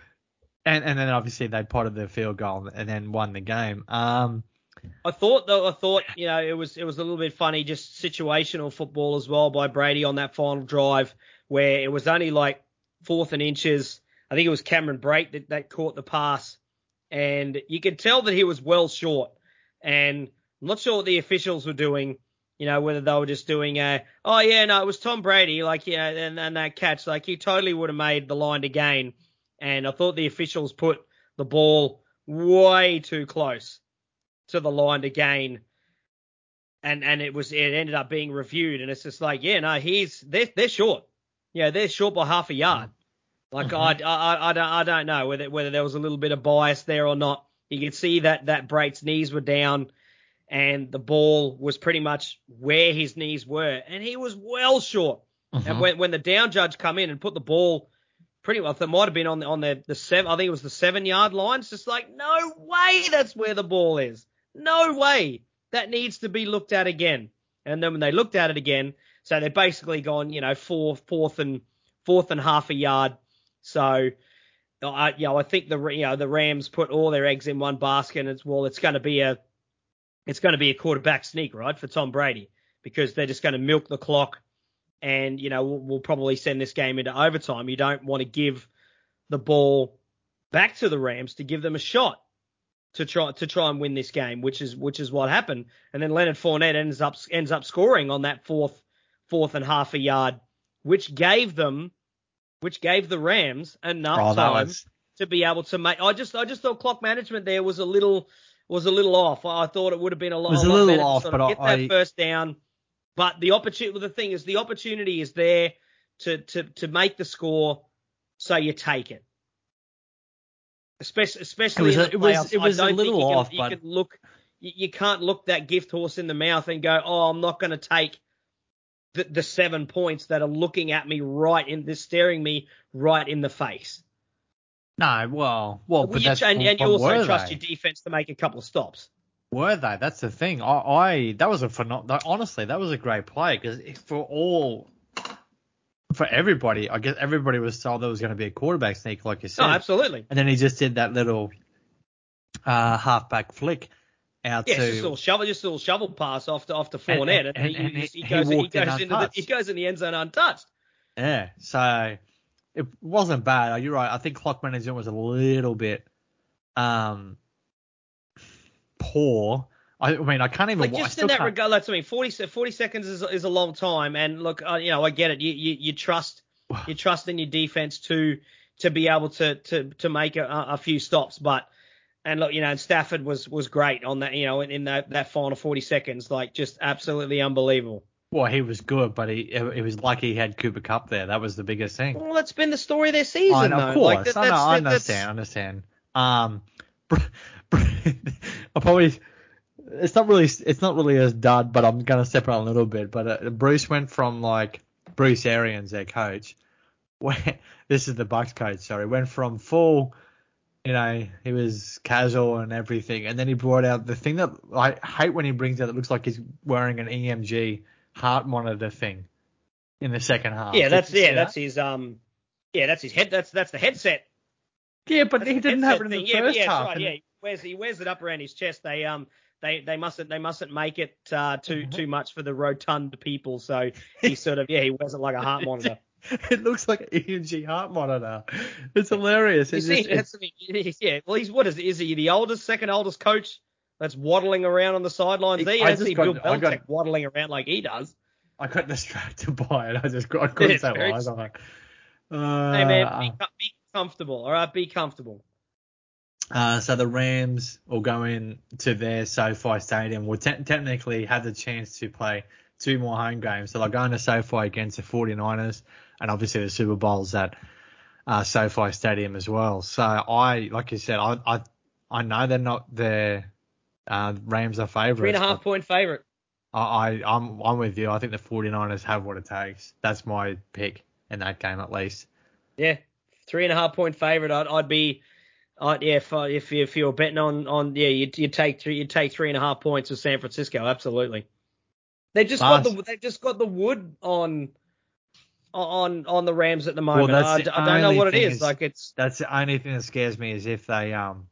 and and then obviously they potted the field goal and then won the game. Um, I thought though, I thought you know it was it was a little bit funny, just situational football as well by Brady on that final drive where it was only like fourth and inches. I think it was Cameron Brate that, that caught the pass, and you could tell that he was well short. And I'm not sure what the officials were doing. You know, whether they were just doing a, oh yeah, no, it was Tom Brady, like, yeah, and, and that catch, like, he totally would have made the line to gain. And I thought the officials put the ball way too close to the line to gain. And, and it was, it ended up being reviewed. And it's just like, yeah, no, he's, they're, they're short. Yeah, they're short by half a yard. Like, mm-hmm. I, I, I don't, I don't know whether, whether there was a little bit of bias there or not. You could see that, that Brate's knees were down. And the ball was pretty much where his knees were. And he was well short. Uh-huh. And when when the down judge come in and put the ball pretty well, it might have been on the, on the, the seven, I think it was the seven-yard line. It's just like, no way that's where the ball is. No way. That needs to be looked at again. And then when they looked at it again, so they're basically gone, you know, four, fourth and fourth and half a yard. So, I, you know, I think the, you know, the Rams put all their eggs in one basket. And it's, well, it's going to be a, It's going to be a quarterback sneak, right, for Tom Brady, because they're just going to milk the clock and, you know, we'll, we'll probably send this game into overtime. You don't want to give the ball back to the Rams to give them a shot to try to try and win this game, which is which is what happened. And then Leonard Fournette ends up ends up scoring on that fourth fourth and half a yard, which gave them which gave the Rams enough oh, time was... to be able to make. I just I just thought clock management there was a little. was a little off. I thought it would have been a lot, it was a a lot little better off, to sort of but get I, that first down. But the opportunity, the thing is, the opportunity is there to to to make the score, so you take it. Especially, especially it was, in the it was, playoffs. it was I don't a little think you off, can, but you can look, you, you can't look that gift horse in the mouth and go, oh, I'm not going to take the, the seven points that are looking at me right in, they're staring me right in the face. No, well, well, but you, that's and, and you also trust they? your defense to make a couple of stops. Were they? That's the thing. I, I that was a phenomenal. Honestly, that was a great play because for all, for everybody, I guess everybody was told there was going to be a quarterback sneak, like you said. Oh, absolutely. And then he just did that little uh, halfback flick out yeah, to. Yeah, just a little shovel, just a little shovel pass off to off to Fournette, and, and, and, and he, he, he goes, he, he goes in into the he goes in the end zone untouched. Yeah, so it wasn't bad. You're right. I think clock management was a little bit um. poor. I, I mean, I can't even. Like just I in that can't... regard, that's I mean, forty, forty seconds is is a long time, and look, uh, you know, I get it. You you, you trust you trust in your defense to to be able to to to make a, a few stops, but and look, you know, and Stafford was was great on that, you know, in, in that that final forty seconds, like just absolutely unbelievable. Well, he was good, but he it was lucky he had Cooper Kupp there. That was the biggest thing. Well, that's been the story of their season, oh, though. Of course, like, that, I, that's, know, I that, understand. I understand. Um, I probably. It's not really, it's not really as dud, but I'm gonna step on a little bit. But uh, Bruce went from like Bruce Arians, their coach. Where, this is the Bucks coach, sorry. Went from full, you know, he was casual and everything, and then he brought out the thing that I hate when he brings out. It looks like he's wearing an E M G heart monitor thing in the second half. Yeah, that's yeah, that? that's his um, yeah, that's his head. That's that's the headset. Yeah, but that's he didn't have it in thing. the yeah, first yeah, half. Right, and... yeah, he wears he wears it up around his chest. They um. they they mustn't they mustn't make it uh, too too much for the rotund people. So he sort of yeah he wears it like a heart monitor. It looks like an E M G heart monitor. It's hilarious. You It's see, just, that's, yeah. Well, he's what is is he the oldest, second oldest coach that's waddling around on the sidelines there? You I don't just see got- Bill I Belichick got- waddling around like he does. I got distracted by it. I just I couldn't It's say very lies. I'm like, uh, Hey man, be, co- be comfortable. All right, be comfortable. Uh, so the Rams will go in to their SoFi Stadium. Will te- technically have the chance to play two more home games. So they're going to SoFi against the 49ers, and obviously the Super Bowl's at uh, SoFi Stadium as well. So I, like you said, I I, I know they're not the uh, Rams are favourites. Three and a half point favorite. I, I I'm I'm with you. I think the 49ers have what it takes. That's my pick in that game at least. Yeah, three and a half point favorite. I'd, I'd be, I'd, yeah, if if if you're betting on on yeah, you you take three, you take three and a half points with San Francisco. Absolutely. They just Last, got the they just got the wood on on on the Rams at the moment. Well, I, that's the I don't know only what it thing is. is- Like it's That's the only thing that scares me is if they um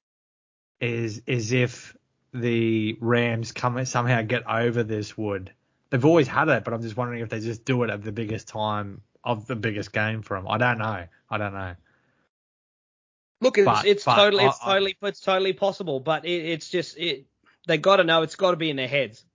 is is if the Rams come somehow get over this wood. They've always had it, but I'm just wondering if they just do it at the biggest time of the biggest game for them. I don't know. I don't know. look, it's But- it's but totally I- it's totally it's totally possible, but it, it's just it. They got to know it's got to be in their heads.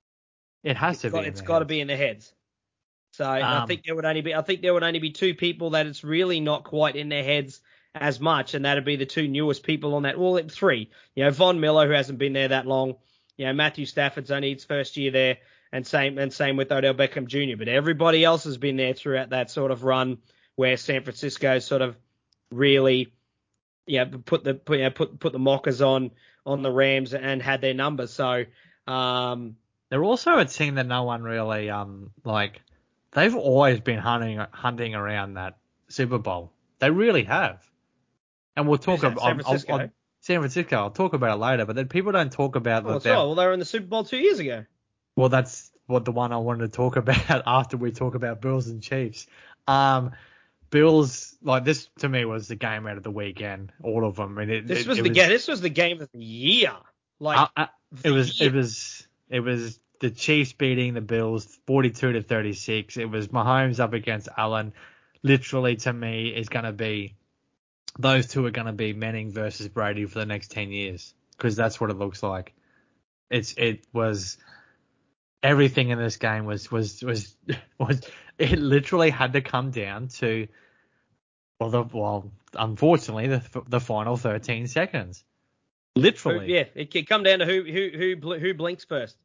It has It's to got, be. in it's their got to heads. be in their heads. So I Um, think there would only be I think there would only be two people that it's really not quite in their heads as much, and that'd be the two newest people on that. Well, three. You know, Von Miller, who hasn't been there that long. You know, Matthew Stafford's only his first year there, and same and same with Odell Beckham Junior But everybody else has been there throughout that sort of run where San Francisco sort of really, yeah, put the put you know, put put the mockers on on the Rams and had their number. So, um, They're also a team that no one really um like. They've always been hunting hunting around that Super Bowl. They really have. And we'll talk Who's that, about San I'll- I'll- Francisco? I'll- San Francisco. I'll talk about it later, but then people don't talk about oh, that. that's they're- right. Well, they were in the Super Bowl two years ago. Well, that's what the one I wanted to talk about after we talk about Bills and Chiefs. Um, Bills, like this to me was the game out of the weekend, all of them. And it, This it, was it the game. This was the game of the year. Like uh, uh, it the was year. it was it was the Chiefs beating the Bills forty-two to thirty-six. It was Mahomes up against Allen. Literally, to me, is going to be those two are going to be Manning versus Brady for the next ten years because that's what it looks like. It's it was everything in this game was was was was it literally had to come down to well the well unfortunately the the final thirteen seconds. Literally. Yeah, it can come down to who who who bl- who blinks first.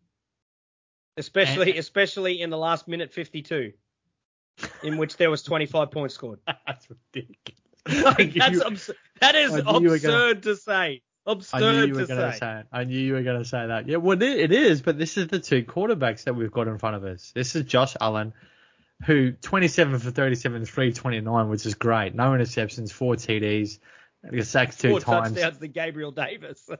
Especially And- especially in the last minute fifty-two, in which there was twenty-five points scored. That's ridiculous. Like, that's you- abs- that is I knew you were gonna- absurd to say. I Absurd knew you were to going to say. say it. I knew you were going to say that. Yeah, well, it, it is, but this is the two quarterbacks that we've got in front of us. This is Josh Allen, who twenty-seven for thirty-seven, three twenty-nine, which is great. No interceptions, four T Ds, he sacks two Four times. touchdowns to Gabriel Davis.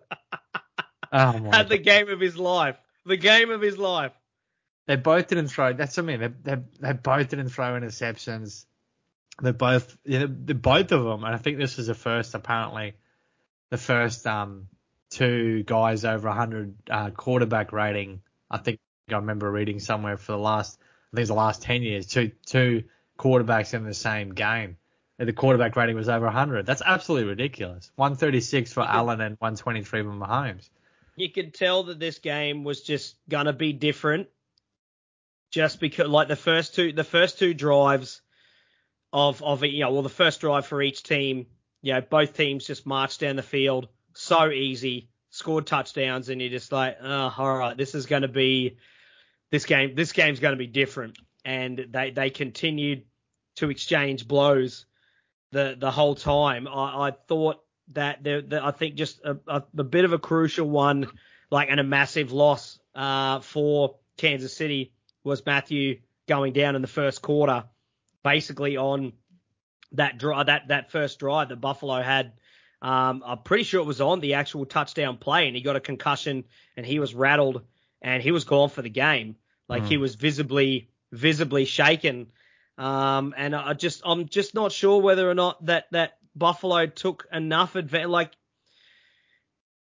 Oh my Had the God. game of his life. The game of his life. They both didn't throw. That's what I mean. They, they, they both didn't throw interceptions. They both, you know, the, both of them. And I think this is the first, apparently, the first um two guys over one hundred uh, quarterback rating. I think I remember reading somewhere for the last, I think it's the last ten years, two two quarterbacks in the same game. And the quarterback rating was over one hundred. That's absolutely ridiculous. one thirty-six for Allen and one twenty-three for Mahomes. You could tell that this game was just gonna be different, just because like the first two the first two drives of of you know well the first drive for each team, you know both teams just marched down the field so easy, scored touchdowns, and you're just like, oh, all right, this is gonna be this game this game's gonna be different, and they they continued to exchange blows the the whole time. I, I thought that there, that I think just a, a, a bit of a crucial one, like and a massive loss uh, for Kansas City was Matthew going down in the first quarter, basically on that drive, that that first drive that Buffalo had. Um, I'm pretty sure it was on the actual touchdown play, and he got a concussion and he was rattled and he was gone for the game. Like Mm. he was visibly visibly shaken. Um, and I just I'm just not sure whether or not that that Buffalo took enough advantage. Like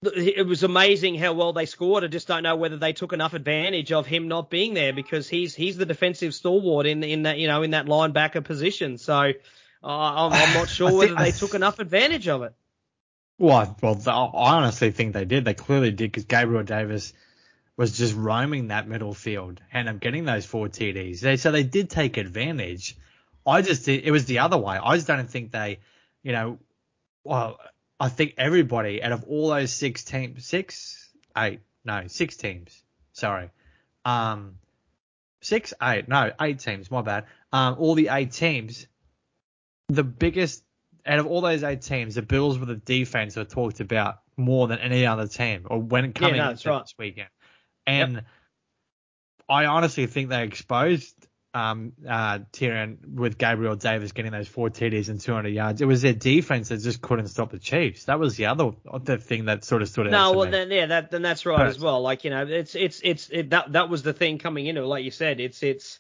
it was amazing how well they scored. I just don't know whether they took enough advantage of him not being there, because he's he's the defensive stalwart in in that you know in that linebacker position. So uh, I'm, I'm not sure whether they took enough advantage of it. Well, well, I honestly think they did. They clearly did, because Gabriel Davis was just roaming that middle field and I'm getting those four T Ds. They so they did take advantage. I just it was the other way. I just don't think they, you know, well. I think everybody out of all those six teams, six, eight, no, six teams, sorry, um, six, eight, no, eight teams, my bad. Um, all the eight teams, the biggest out of all those eight teams, the Bills were the defense that talked about more than any other team, or when coming yeah, no, into right. this weekend. And yep. I honestly think they exposed um, uh, Tyrion with Gabriel Davis getting those four T Ds and two hundred yards. It was their defense that just couldn't stop the Chiefs. That was the other the thing that sort of stood out. No, to well, me. then yeah, that then that's right Personally. as well. Like you know, it's it's it's it, that that was the thing coming into it. Like you said, it's it's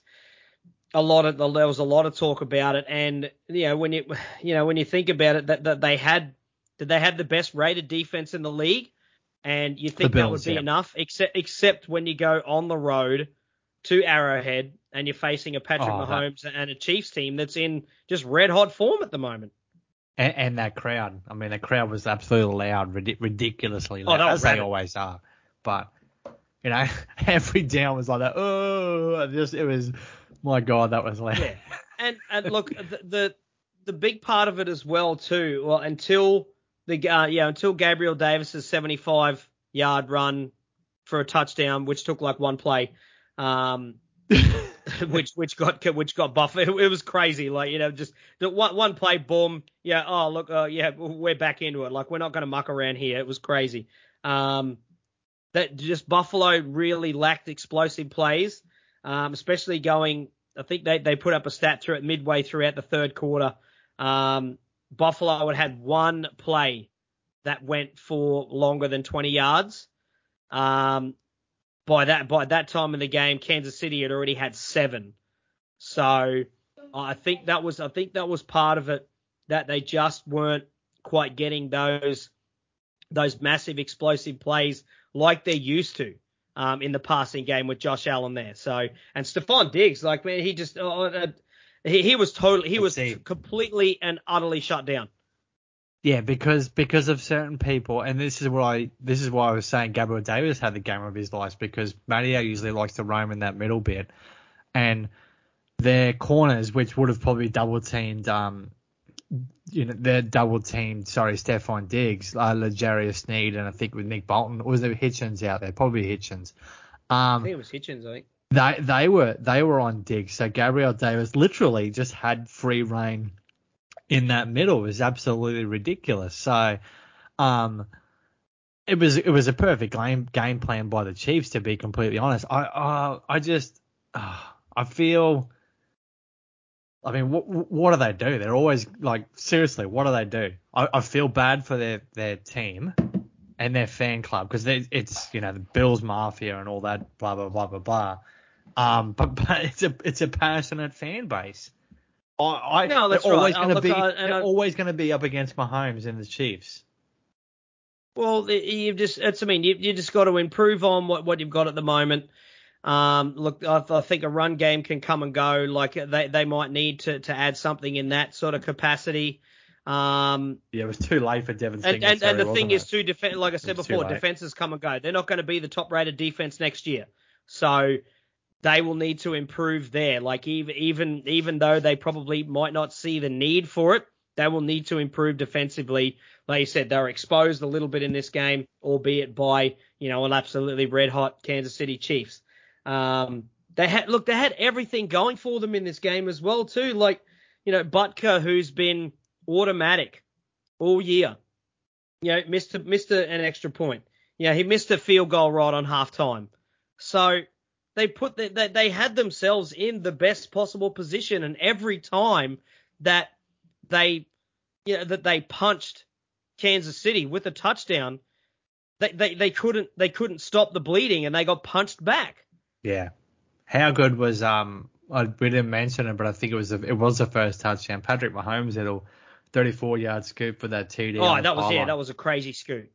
a lot of there was a lot of talk about it, and you know when you you know when you think about it, that, that they had that they had the best rated defense in the league, and you think Bills, that would be yeah. enough, except except when you go on the road to Arrowhead and you're facing a Patrick oh, Mahomes that... and a Chiefs team that's in just red hot form at the moment. And, and that crowd, I mean, the crowd was absolutely loud, ridiculously loud, oh, as they always are. But you know, every down was like that. Oh, just it was, my God, that was loud. Yeah, and and look, the, the the big part of it as well too. Well, until the uh, yeah, until Gabriel Davis's seventy-five yard run for a touchdown, which took like one play, um, which which got which got buffed. It, it was crazy, like you know, just the one one play, boom, yeah. Oh look, uh, yeah, we're back into it. Like we're not going to muck around here. It was crazy. Um, that just Buffalo really lacked explosive plays, um, especially going. I think they, they put up a stat through it midway throughout the third quarter. Um, Buffalo had had one play that went for longer than twenty yards. Um, by that by that time in the game, Kansas City had already had seven. So I think that was I think that was part of it, that they just weren't quite getting those those massive explosive plays like they're used to. Um, in the passing game with Josh Allen there. So, and Stephon Diggs, like, man, he just, uh, uh, he, he was totally, he was t- completely and utterly shut down. Yeah, because, because of certain people, and this is what I, this is why I was saying Gabriel Davis had the game of his life, because Mario usually likes to roam in that middle bit, and their corners, which would have probably double teamed, um, you know, they're double teamed, sorry, Stephon Diggs, uh, L'Jarius Sneed, and I think with Nick Bolton, or was there Hitchens out there? Probably Hitchens. Um, I think it was Hitchens, I think. They, they were, they were on Diggs. So Gabriel Davis literally just had free reign in that middle. It was absolutely ridiculous. So, um, it was, it was a perfect game, game plan by the Chiefs, to be completely honest. I, uh, I just, uh, I feel, I mean, what what do they do? They're always like, seriously, what do they do? I, I feel bad for their, their team and their fan club, because it's, you know, the Bills Mafia and all that, blah, blah, blah, blah, blah. Um, but, but it's a it's a passionate fan base. I, I no, that's they're always right. going to be uh, they're I, always going to be up against Mahomes and the Chiefs. Well, you've just it's I mean you you just got to improve on what, what you've got at the moment. Um, look, I, I think a run game can come and go. Like they, they might need to, to add something in that sort of capacity. Um, yeah, it was too late for Devin and, and, and the thing it? is, too, def- like I said before, defenses come and go. They're not going to be the top-rated defense next year, so they will need to improve there. Like even even even though they probably might not see the need for it, they will need to improve defensively. Like you said, they were exposed a little bit in this game, albeit by you know an absolutely red-hot Kansas City Chiefs. Um, they had look, they had everything going for them in this game as well too. Like, you know, Butker, who's been automatic all year, you know, missed a, missed a, an extra point. Yeah, you know, he missed a field goal right on halftime. So they put the, they they had themselves in the best possible position, and every time that they, you know, that they punched Kansas City with a touchdown, they they, they couldn't they couldn't stop the bleeding, and they got punched back. Yeah. How good was um? I, we didn't mention it, but I think it was a, it was the first touchdown. Patrick Mahomes had a thirty-four yard scoop for that T D. Oh, that was yeah, that was a crazy scoop.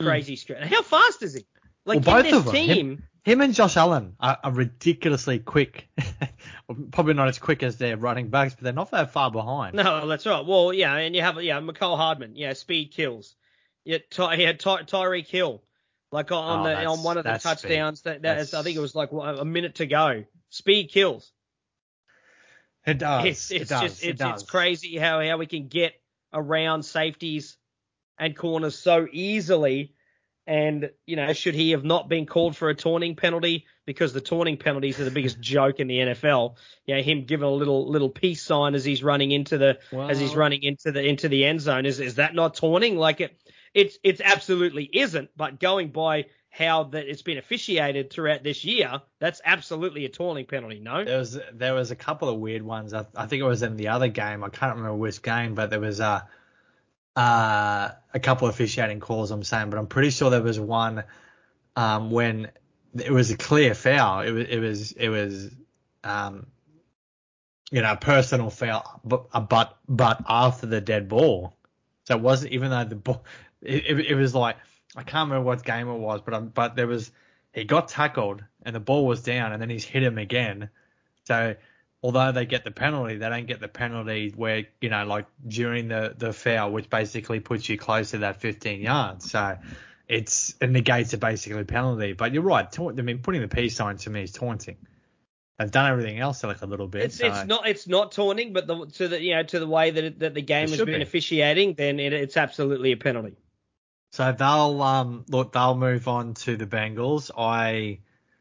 crazy mm. stretch. How fast is he? Like, well, in both this of them. team... Him, him and Josh Allen are, are ridiculously quick. Probably not as quick as their running backs, but they're not that far behind. No, that's right. Well, yeah, and you have, yeah, McCole Hardman. Yeah, speed kills. Yeah, Ty, he had Ty, Tyreek Hill. Like, on oh, the on one of the touchdowns, that, that is, I think it was like a minute to go. Speed kills. It does. It's, it's it does. just, it it's, does. it's crazy how, how we can get around safeties and corners so easily. And, you know, should he have not been called for a taunting penalty, because the taunting penalties are the biggest joke in the N F L. You know, him giving a little little peace sign as he's running into the well, as he's running into the into the end zone. Is is that not taunting? Like it, it's it's absolutely isn't. But going by how that it's been officiated throughout this year, that's absolutely a taunting penalty. No, there was there was a couple of weird ones. I, I think it was in the other game. I can't remember which game, but there was a. Uh, a couple of officiating calls, I'm saying, but I'm pretty sure there was one um, when it was a clear foul. It was, it was, it was, um, you know, a personal foul, but but but after the dead ball. So it wasn't, even though the ball, it, it, it was like, I can't remember what game it was, but um, but there was, he got tackled and the ball was down, and then he's hit him again. So although they get the penalty, they don't get the penalty where, you know, like during the, the foul, which basically puts you close to that fifteen yards. So it's, it negates a basically penalty. But you're right. Ta- I mean, putting the peace sign to me is taunting. They've done everything else like a little bit. It's so. it's not it's not taunting, but the, to the you know to the way that it, that the game has been be. officiating, then it, it's absolutely a penalty. So they'll um look they'll move on to the Bengals. I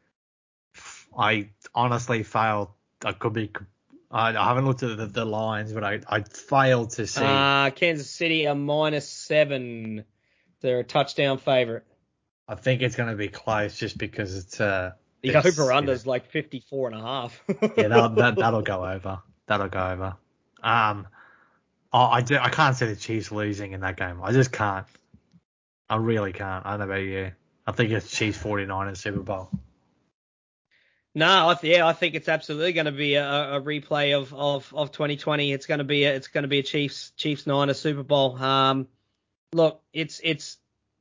I honestly failed. I could be. I, I haven't looked at the, the lines, but I, I failed to see. Uh, Kansas City are minus seven. They're a touchdown favorite. I think it's going to be close just because it's uh. The it's, over under is you know, like fifty-four and a half. yeah, that'll, that that'll go over. That'll go over. Um, I I, do, I can't see the Chiefs losing in that game. I just can't. I really can't. I don't know about you. I think it's Chiefs forty-nine in Super Bowl. No, I th- yeah, I think it's absolutely going to be a, a replay of, of, of twenty twenty. It's going to be a, it's going to be a Chiefs Chiefs Niners Super Bowl. Um, look, it's it's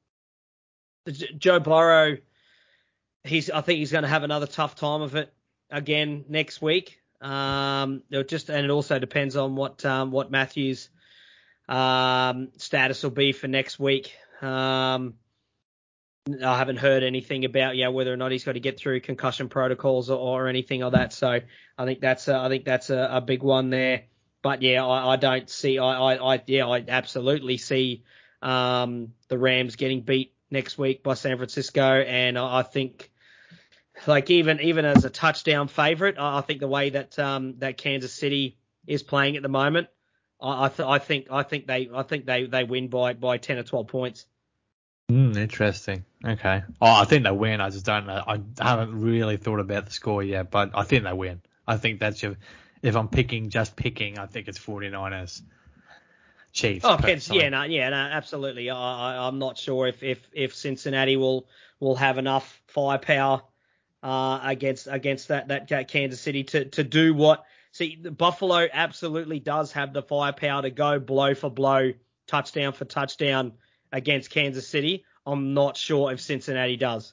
Joe Burrow. He's I think he's going to have another tough time of it again next week. Um, it just and it also depends on what um what Matthews' um status will be for next week. Um. I haven't heard anything about yeah whether or not he's got to get through concussion protocols or, or anything like that. So I think that's a, I think that's a, a big one there. But yeah, I, I don't see I, I, I yeah I absolutely see um, the Rams getting beat next week by San Francisco, and I, I think like even even as a touchdown favorite, I, I think the way that um, that Kansas City is playing at the moment, I I, th- I think I think they I think they, they win by by ten or twelve points. Mm, interesting. Okay. Oh, I think they win. I just don't know. I haven't really thought about the score yet, but I think they win. I think that's your. If I'm picking, just picking, I think it's forty-niners. Chiefs. Oh, Kansas, yeah, no, yeah, no, absolutely. I, I, I'm not sure if, if, if Cincinnati will will have enough firepower uh, against against that that Kansas City to to do what. See, Buffalo absolutely does have the firepower to go blow for blow, touchdown for touchdown against Kansas City. I'm not sure if Cincinnati does.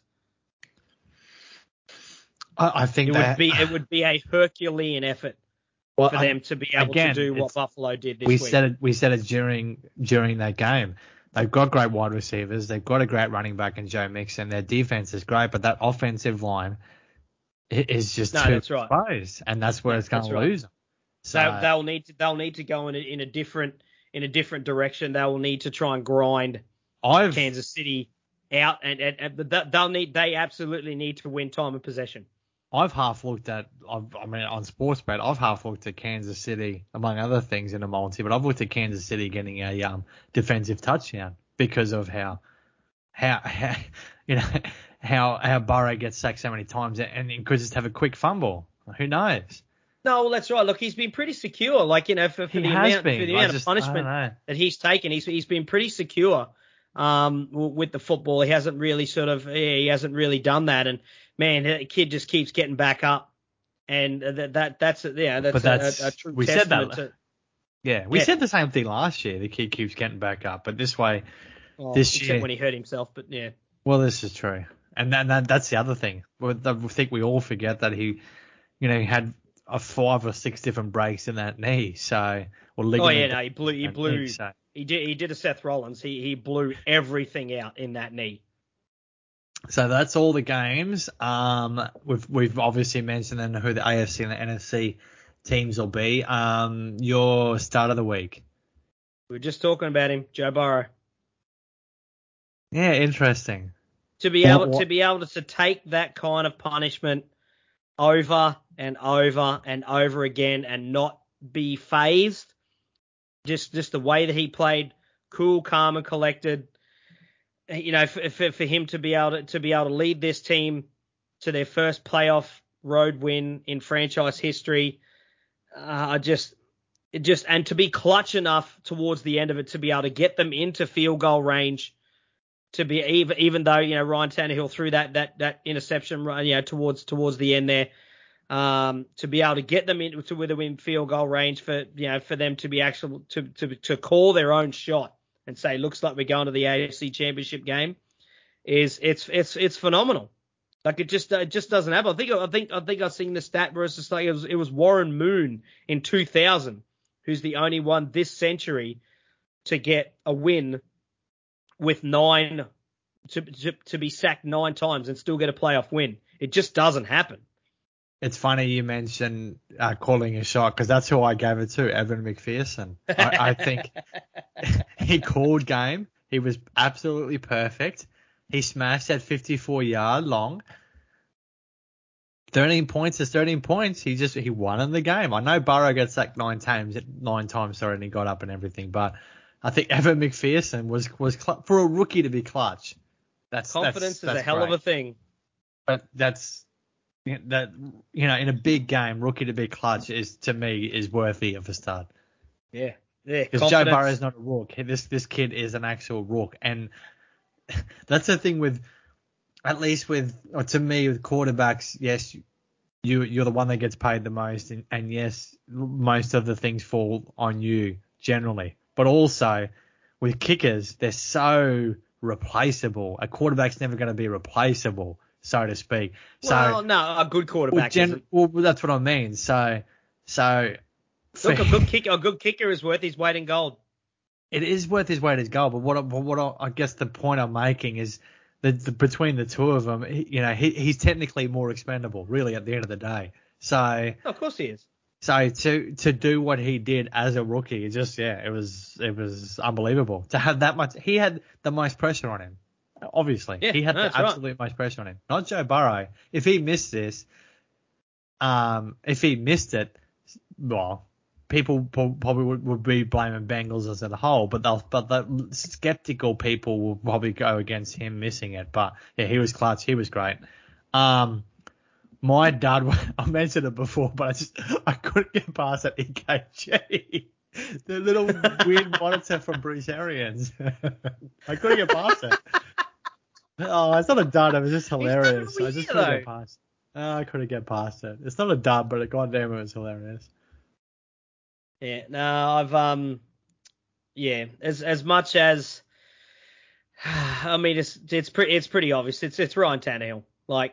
I, I think it that, would be it would be a Herculean effort well, for them to be able again, to do what Buffalo did this we week. Said it, we said it during during that game. They've got great wide receivers. They've got a great running back in Joe Mixon. Their defense is great, but that offensive line is just no, too that's right. exposed, and that's where yeah, it's going to lose them. So they'll, they'll need to they'll need to go in a, in a different in a different direction. They will need to try and grind I've, Kansas City out, and, and, and they'll need they absolutely need to win time of possession. I've half looked at, I've, I mean, on Sportsbet, I've half looked at Kansas City, among other things, in a multi, but I've looked at Kansas City getting a um, defensive touchdown because of how, how, how, you know, how how Burrow gets sacked so many times, and he could just have a quick fumble. Who knows? No, well, that's right. Look, he's been pretty secure. Like, you know, for, for the amount, been. for the amount just, of punishment that he's taken, he's he's been pretty secure um, with the football. He hasn't really sort of, he hasn't really done that. And man, the kid just keeps getting back up, and that, that that's yeah, that's, that's a, a true we testament said that. to. Yeah, we yeah. said the same thing last year. The kid keeps getting back up, but this way, Well, this except year, when he hurt himself, but yeah. well, this is true, and that, that that's the other thing. I think we all forget that he, you know, he had a five or six different breaks in that knee. So, or Oh ligament. yeah, no, he blew, he blew, knee, so. he did, he did a Seth Rollins. He he blew everything out in that knee. So that's all the games. Um, we've we've obviously mentioned then who the A F C and the N F C teams will be. Um, your start of the week. We were just talking about him, Joe Burrow. Yeah, interesting. To be able to be able to take that kind of punishment over and over and over again and not be fazed, just just the way that he played, cool, calm, and collected. You know, for, for, for him to be able to, to be able to lead this team to their first playoff road win in franchise history, I uh, just it just and to be clutch enough towards the end of it to be able to get them into field goal range. To be even even though you know Ryan Tannehill threw that that that interception you know towards towards the end there, um, to be able to get them into within field goal range for you know for them to be actual to to to call their own shot and say looks like we're going to the A F C Championship game is it's it's it's phenomenal. Like it just it just doesn't happen. I think I think I think I've seen the stat versus like it was it was Warren Moon in two thousand who's the only one this century to get a win with nine to, to to be sacked nine times and still get a playoff win. It just doesn't happen. It's funny you mentioned uh, calling a shot because that's who I gave it to, Evan McPherson. I, I think he called game. He was absolutely perfect. He smashed that fifty-four yard long. thirteen points is thirteen points. He just he won in the game. I know Burrow gets sacked nine times, nine times, sorry, and he got up and everything, but I think Evan McPherson was was cl- for a rookie to be clutch. That's confidence that's, that's is a hell great. of a thing. But that's that you know in a big game, rookie to be clutch is to me is worthy of a start. Yeah, yeah. Because Joe Burrow is not a rook. This this kid is an actual rook, and that's the thing with at least with or to me with quarterbacks. Yes, you you're the one that gets paid the most, and, and yes, most of the things fall on you generally. But also, with kickers, they're so replaceable. A quarterback's never going to be replaceable, so to speak. So, well, no, a good quarterback well, gen- isn't. Well, that's what I mean. So, so look, a good kicker, a good kicker is worth his weight in gold. It is worth his weight in gold. But what, what I, I guess the point I'm making is that the, between the two of them, he, you know, he, he's technically more expendable, really, at the end of the day. So, oh, of course he is. So to to do what he did as a rookie, it just yeah, it was it was unbelievable to have that much. He had the most pressure on him, obviously. Yeah, he had no, the absolute right. most pressure on him. Not Joe Burrow. If he missed this, um, if he missed it, well, people probably would, would be blaming Bengals as a whole, but they'll but the skeptical people will probably go against him missing it. But yeah, he was clutch. He was great. Um. My dad, I mentioned it before, but I just I couldn't get past that E K G, the little weird monitor from Bruce Arians. I couldn't get past it. Oh, it's not a dud. It was just hilarious. I just couldn't though. get past. Oh, I couldn't get past it. It's not a dud, but goddamn, it was hilarious. Yeah, no, I've um, yeah, as as much as, I mean, it's it's pretty it's pretty obvious. It's it's Ryan Tannehill, like.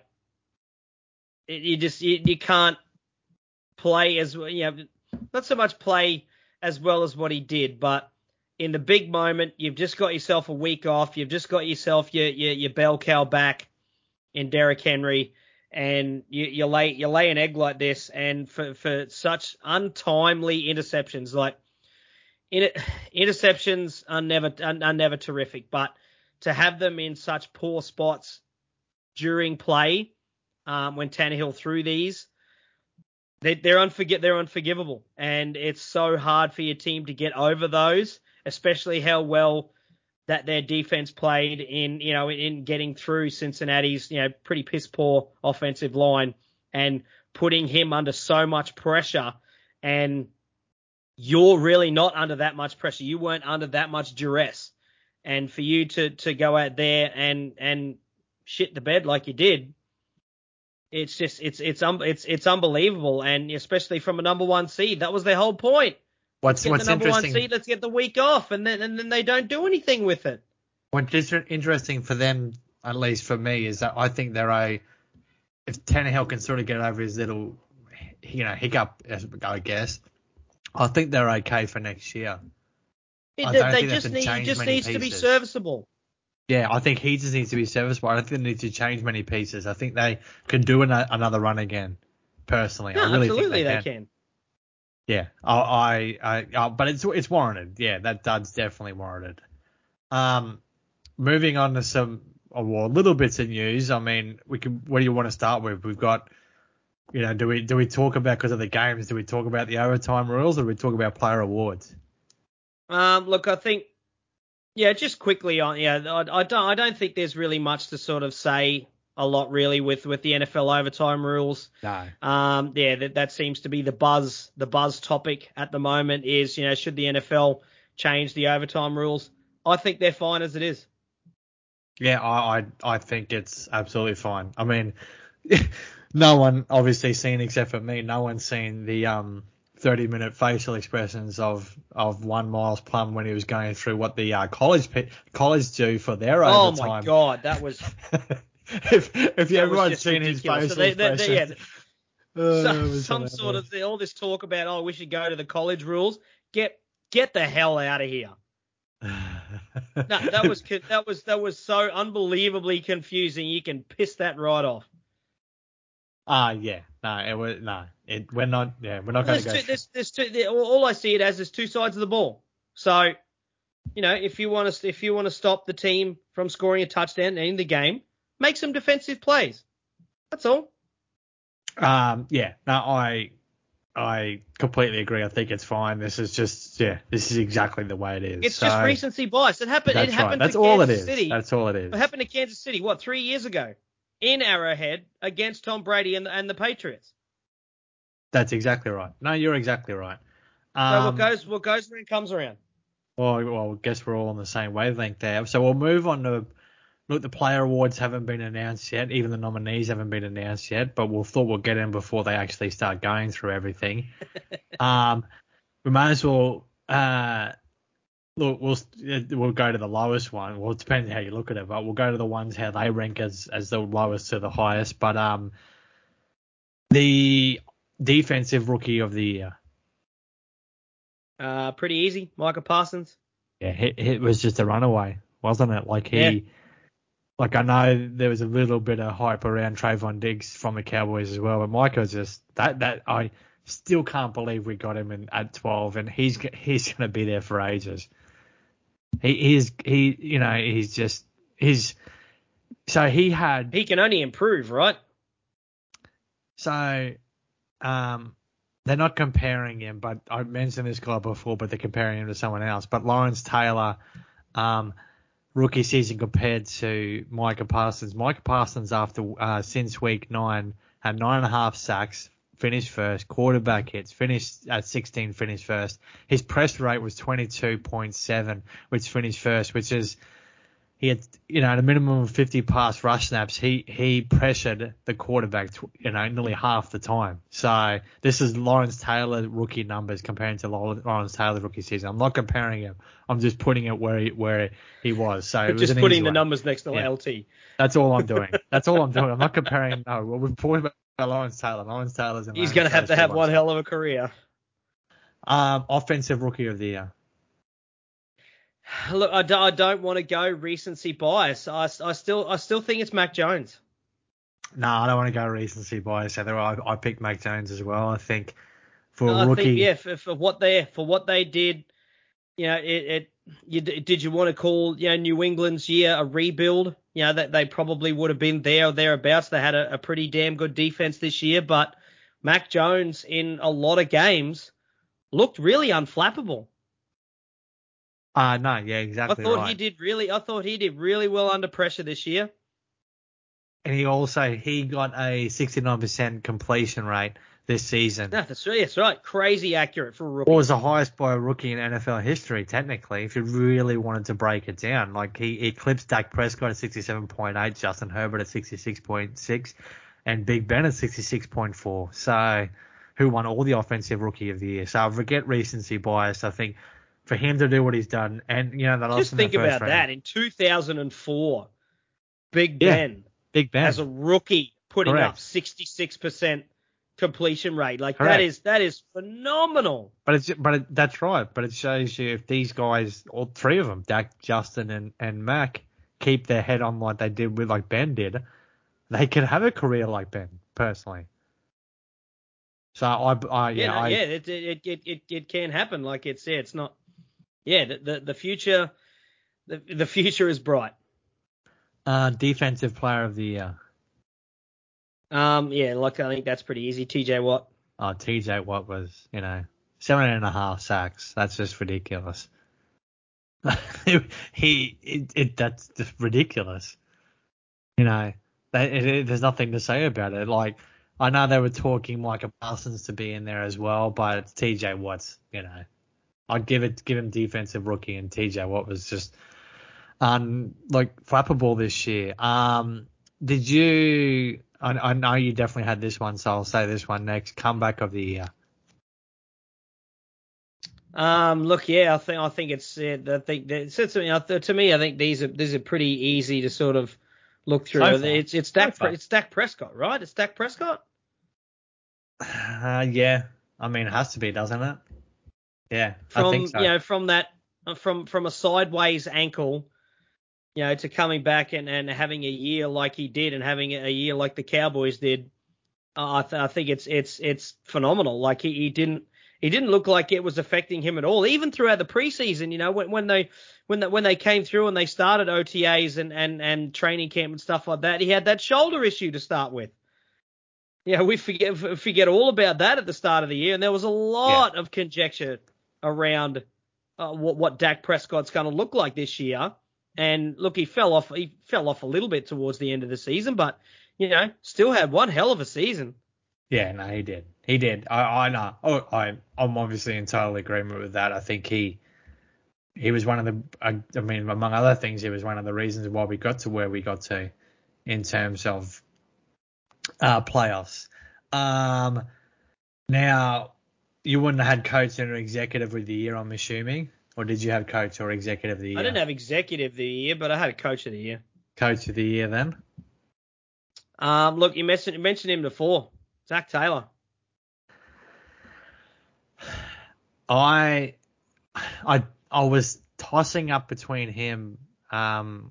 You just you, you can't play as you know, not so much play as well as what he did, but in the big moment, you've just got yourself a week off. You've just got yourself your your, your bell cow back in Derrick Henry, and you, you lay you lay an egg like this, and for, for such untimely interceptions, like in, interceptions are never are, are never terrific, but to have them in such poor spots during play. Um, when Tannehill threw these, they, they're unforg- they're unforgivable, and it's so hard for your team to get over those, especially how well that their defense played in you know in getting through Cincinnati's you know pretty piss poor offensive line and putting him under so much pressure, and you're really not under that much pressure. You weren't under that much duress, and for you to to go out there and and shit the bed like you did. It's just it's it's um it's it's unbelievable, and especially from a number one seed, that was their whole point. What's let's get what's the number interesting? one seed, let's get the week off, and then and then they don't do anything with it. What's inter- interesting for them, at least for me, is that I think they're a. If Tannehill can sort of get over his little, you know, hiccup, I guess, I think they're okay for next year. It, I they don't they think they just can need, it change just many needs to be pieces. serviceable. Yeah, I think he just needs to be serviceable. I don't think they need to change many pieces. I think they can do an, another run again. Personally, No, I really absolutely think they, they can. can. Yeah, I, I, I, I, but it's it's warranted. Yeah, that dud's definitely warranted. Um, moving on to some, well, little bits of news. I mean, we can. What do you want to start with? We've got, you know, do we do we talk about because of the games? Do we talk about the overtime rules, or do we talk about player awards? Um, look, I think, yeah, just quickly on, yeah, I, I don't, I don't think there's really much to sort of say a lot really with, with the N F L overtime rules. No. Um, yeah, that, that seems to be the buzz, the buzz topic at the moment is, you know, should the N F L change the overtime rules? I think they're fine as it is. Yeah, I, I, I think it's absolutely fine. I mean, no one obviously seen except for me. No one's seen the um thirty minute facial expressions of of one Miles Plum when he was going through what the uh, college college do for their Oh overtime. my god, that was if if that everyone's was just seen ridiculous. his facial So they, they, expressions, they, yeah, uh, so, it was some sort hilarious. of all this talk about oh we should go to the college rules. Get get the hell out of here. No, that was that was that was so unbelievably confusing. You can piss that right off. Ah, uh, yeah, no, it was no, it we're not, yeah, we're not Well, going to go. Two, there's, there's two, there, all I see it as is two sides of the ball. So, you know, if you want to if you want to stop the team from scoring a touchdown in the game, make some defensive plays. That's all. Um, yeah, no, I I completely agree. I think it's fine. This is just, yeah, this is exactly the way it is. It's so, just recency bias. It happened. That's It happened right. That's to all Kansas it is. City. That's all it is. It happened to Kansas City. What three years ago in Arrowhead against Tom Brady and the, and the Patriots. That's exactly right. No, you're exactly right. Um, so what goes what goes around comes around. Well, well, I guess we're all on the same wavelength there. So we'll move on to. Look, the player awards haven't been announced yet. Even the nominees haven't been announced yet. But we'll thought we'll get in before they actually start going through everything. um, we might as well. Uh, look, we'll we'll go to the lowest one. Well, it depends how you look at it, but we'll go to the ones how they rank as as the lowest to the highest. But um, the defensive rookie of the year. Uh, pretty easy, Micah Parsons. Yeah, it, it was just a runaway, wasn't it? Like he. Yeah. Like, I know there was a little bit of hype around Trayvon Diggs from the Cowboys as well, but Micah just that that I still can't believe we got him in at twelve, and he's he's going to be there for ages. He he's he you know he's just he's so he had He can only improve, right? So um they're not comparing him, but I mentioned this guy before, but they're comparing him to someone else. But Lawrence Taylor, um. rookie season compared to Micah Parsons. Micah Parsons, after uh, since week nine, had nine and a half sacks, finished first, quarterback hits, finished at sixteen, finished first. His press rate was twenty-two point seven, which finished first, which is he had, you know, at a minimum of fifty pass rush snaps. He he pressured the quarterback, you know, nearly half the time. So this is Lawrence Taylor rookie numbers comparing to Lawrence Taylor rookie season. I'm not comparing him. I'm just putting it where he, where he was. So it was just an putting easy the one. numbers next to Yeah. L T. That's all I'm doing. That's all I'm doing. I'm not comparing. No, well, we're talking about Lawrence Taylor. Lawrence Taylor's He's going to have to have one hell of a career. Um, offensive rookie of the year. Look, I, do, I don't want to go recency bias. I, I still I still think it's Mac Jones. No, I don't want to go recency bias either. I, I picked Mac Jones as well. I think for I rookie, think, yeah, for, for what they for what they did, you know, it, it you, did you want to call, you know, New England's year a rebuild? You know, that they probably would have been there or thereabouts. They had a, a pretty damn good defense this year, but Mac Jones in a lot of games looked really unflappable. Uh, no, yeah, I exactly thought right. he did really, I thought he did really well under pressure this year. And he also, he got a sixty-nine percent completion rate this season. No, that's right, that's right. Crazy accurate for a rookie. It was the highest by a rookie in N F L history, technically, if you really wanted to break it down. Like, he eclipsed Dak Prescott at sixty-seven point eight, Justin Herbert at sixty-six point six, and Big Ben at sixty-six point four. So, who won all the offensive rookie of the year. So, I forget recency bias. I think for him to do what he's done, and you know that Just think about round. that in two thousand four, Big yeah, Ben, Big Ben as a rookie putting Correct. up sixty-six percent completion rate. Like Correct. that is that is phenomenal. But it's but it, that's right. But it shows you if these guys, all three of them, Dak, Justin, and and Mac, keep their head on like they did with like Ben did, they could have a career like Ben. Personally, so I, I yeah, yeah, no, I, yeah, it, it it it it can happen. Like it's yeah, it's not. Yeah, the the, the future, the the future is bright. Uh, defensive player of the year. Um, yeah, like I think that's pretty easy. T J Watt. Oh, T J Watt was, you know, seven and a half sacks. That's just ridiculous. he, it, it, that's just ridiculous. You know, that, it, it, there's nothing to say about it. Like, I know they were talking Micah Parsons to be in there as well, but it's T J Watt's, you know, I'd give it, give him defensive rookie, and T J Watt was just, um, like flappable this year. Um, did you? I, I know you definitely had this one, so I'll say this one next. Comeback of the year. Um, look, yeah, I think I think it's uh, I think that, so to, to me, I think these are these are pretty easy to sort of look through. So far. It's it's Dak So it's Dak Prescott, right? It's Dak Prescott. Uh, yeah, I mean it has to be, doesn't it? Yeah, from I think so. you know from that from from a sideways ankle, you know, to coming back and, and having a year like he did and having a year like the Cowboys did. Uh, I, th- I think it's it's it's phenomenal. Like he, he didn't he didn't look like it was affecting him at all, even throughout the preseason. You know, when when they when the, when they came through and they started O T As and, and, and training camp and stuff like that, he had that shoulder issue to start with. Yeah, we forget forget all about that at the start of the year, and there was a lot yeah. of conjecture around uh, what what Dak Prescott's going to look like this year. And look, he fell off. He fell off a little bit towards the end of the season, but you know, still had one hell of a season. Yeah, no, he did. He did. I, I know. Oh, I, I'm obviously in total agreement with that. I think he, he was one of the. I, I mean, among other things, he was one of the reasons why we got to where we got to, in terms of uh, playoffs. Um, now you wouldn't have had coach and executive of the year, I'm assuming, or did you have coach or executive of the year? I didn't have executive of the year, but I had a coach of the year. Coach of the year, then. Um, look, you mentioned, you mentioned him before, Zach Taylor. I, I, I was tossing up between him, um,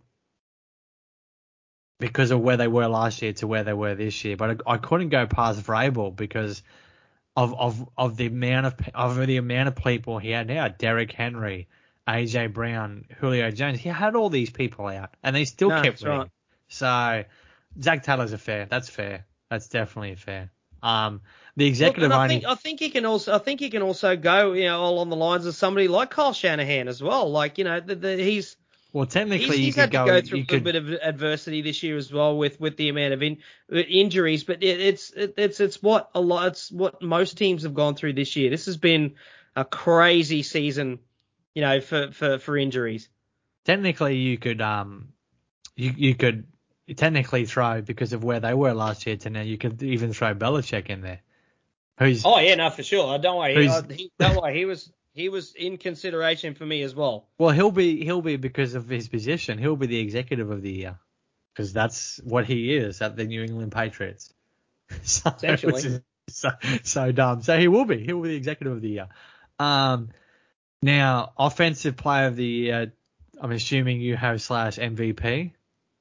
because of where they were last year to where they were this year, but I, I couldn't go past Vrabel because of of of the amount of of the amount of people he had now. Derrick Henry, A J Brown, Julio Jones. He had all these people out, and they still no, kept that's winning. Right. So Zach Taylor's a fair. That's fair. That's definitely fair. Um, the executive Look, only. I think I think he can also I think he can also go you know along the lines of somebody like Kyle Shanahan as well. Like you know the, the, he's well technically he's, you he's could had go, to go through a could, little bit of adversity this year as well with, with the amount of in, injuries. But it, it's it, it's it's what a lot it's what most teams have gone through this year. This has been a crazy season, you know, for, for, for injuries. Technically, you could um you you could technically throw because of where they were last year to now. You could even throw Belichick in there. Who's oh yeah, no, for sure. Don't worry. Uh, he, don't worry. He was he was in consideration for me as well. Well, he'll be he'll be because of his position. He'll be the executive of the year because that's what he is at the New England Patriots. So, Essentially, which is so so dumb. So he will be. He will be the executive of the year. Um, now offensive player of the year. I'm assuming you have slash M V P.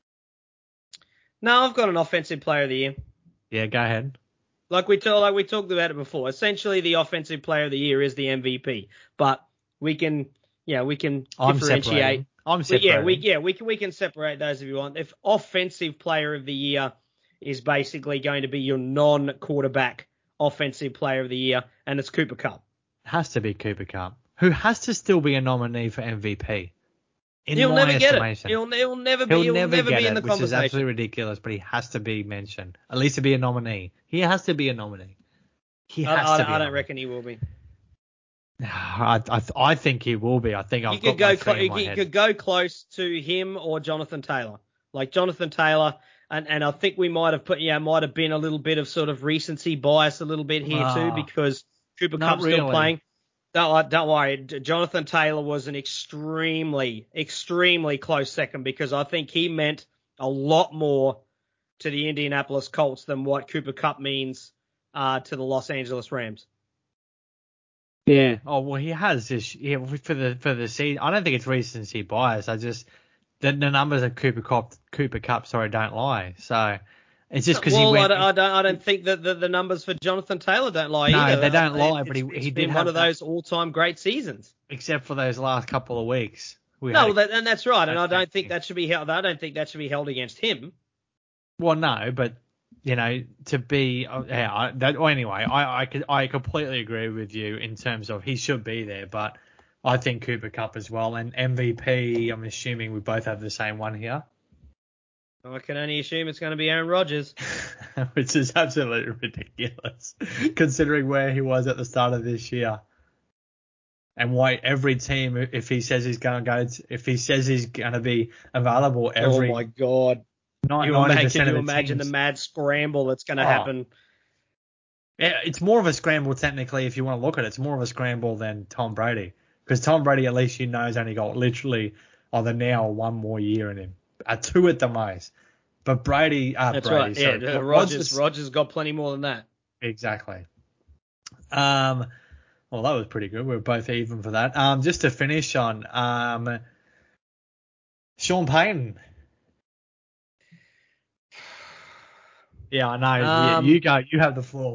No, I've got an offensive player of the year. Yeah, go ahead. Like we talked, like we talked about it before. Essentially, the offensive player of the year is the M V P, but we can, yeah, we can I'm differentiate. separating. I'm separating. Yeah, we yeah we can we can separate those if you want. If offensive player of the year is basically going to be your non-quarterback offensive player of the year, and it's Cooper Kupp. It has to be Cooper Kupp, who has to still be a nominee for M V P. In he'll my never get it. estimation. He'll, he'll never be. He'll, He'll never, never get be it, in the which conversation. is absolutely ridiculous. But he has to be mentioned, at least to be a nominee. He has to be a nominee. He has I, to I, be. I a don't nominee. reckon he will be. I, I, I think he will be. I think I've you got could go. my three Cl- in my you head. could go close to him or Jonathan Taylor. Like Jonathan Taylor, and, and I think we might have put, yeah, might have been a little bit of sort of recency bias a little bit here Oh, too because Cooper not Kupp's really. still playing. Don't, don't worry. Jonathan Taylor was an extremely, extremely close second because I think he meant a lot more to the Indianapolis Colts than what Cooper Kupp means uh, to the Los Angeles Rams. Yeah. Oh well, he has this yeah, for the for the season. I don't think it's recency bias. I just the, the numbers of Cooper Kupp, Cooper Kupp, sorry, don't lie. So it's just because well, he went. I don't, I don't, I don't think that the, the numbers for Jonathan Taylor don't lie no, either. they don't Uh, lie. But he it's, it's he been did one have of that, those all-time great seasons. except for those last couple of weeks. We No, had well, that, and that's right. And I okay. don't think that should be held. I don't think that should be held against him. Well, no, but you know, to be uh, yeah. I, that, well, anyway, I I could, I completely agree with you in terms of he should be there, but I think Cooper Kupp as well, and M V P. I'm assuming we both have the same one here. I can only assume it's going to be Aaron Rodgers. Which is absolutely ridiculous, considering where he was at the start of this year. And why every team, if he says he's going to go, if he says he's going to be available, every oh my God! You imagine, can you imagine the mad scramble that's going to oh. happen? Yeah, it's more of a scramble technically if you want to look at it. It's more of a scramble than Tom Brady, because Tom Brady, at least you know, has only got literally either now or one more year in him, a two at the most. But Brady, uh, that's Brady, right. sorry, Yeah, Rodgers, Rodgers got plenty more than that. Exactly. Um. Well, that was pretty good. We were both even for that. Um, just to finish on, um, Sean Payton. Yeah, I know. Um, you, you go. You have the floor.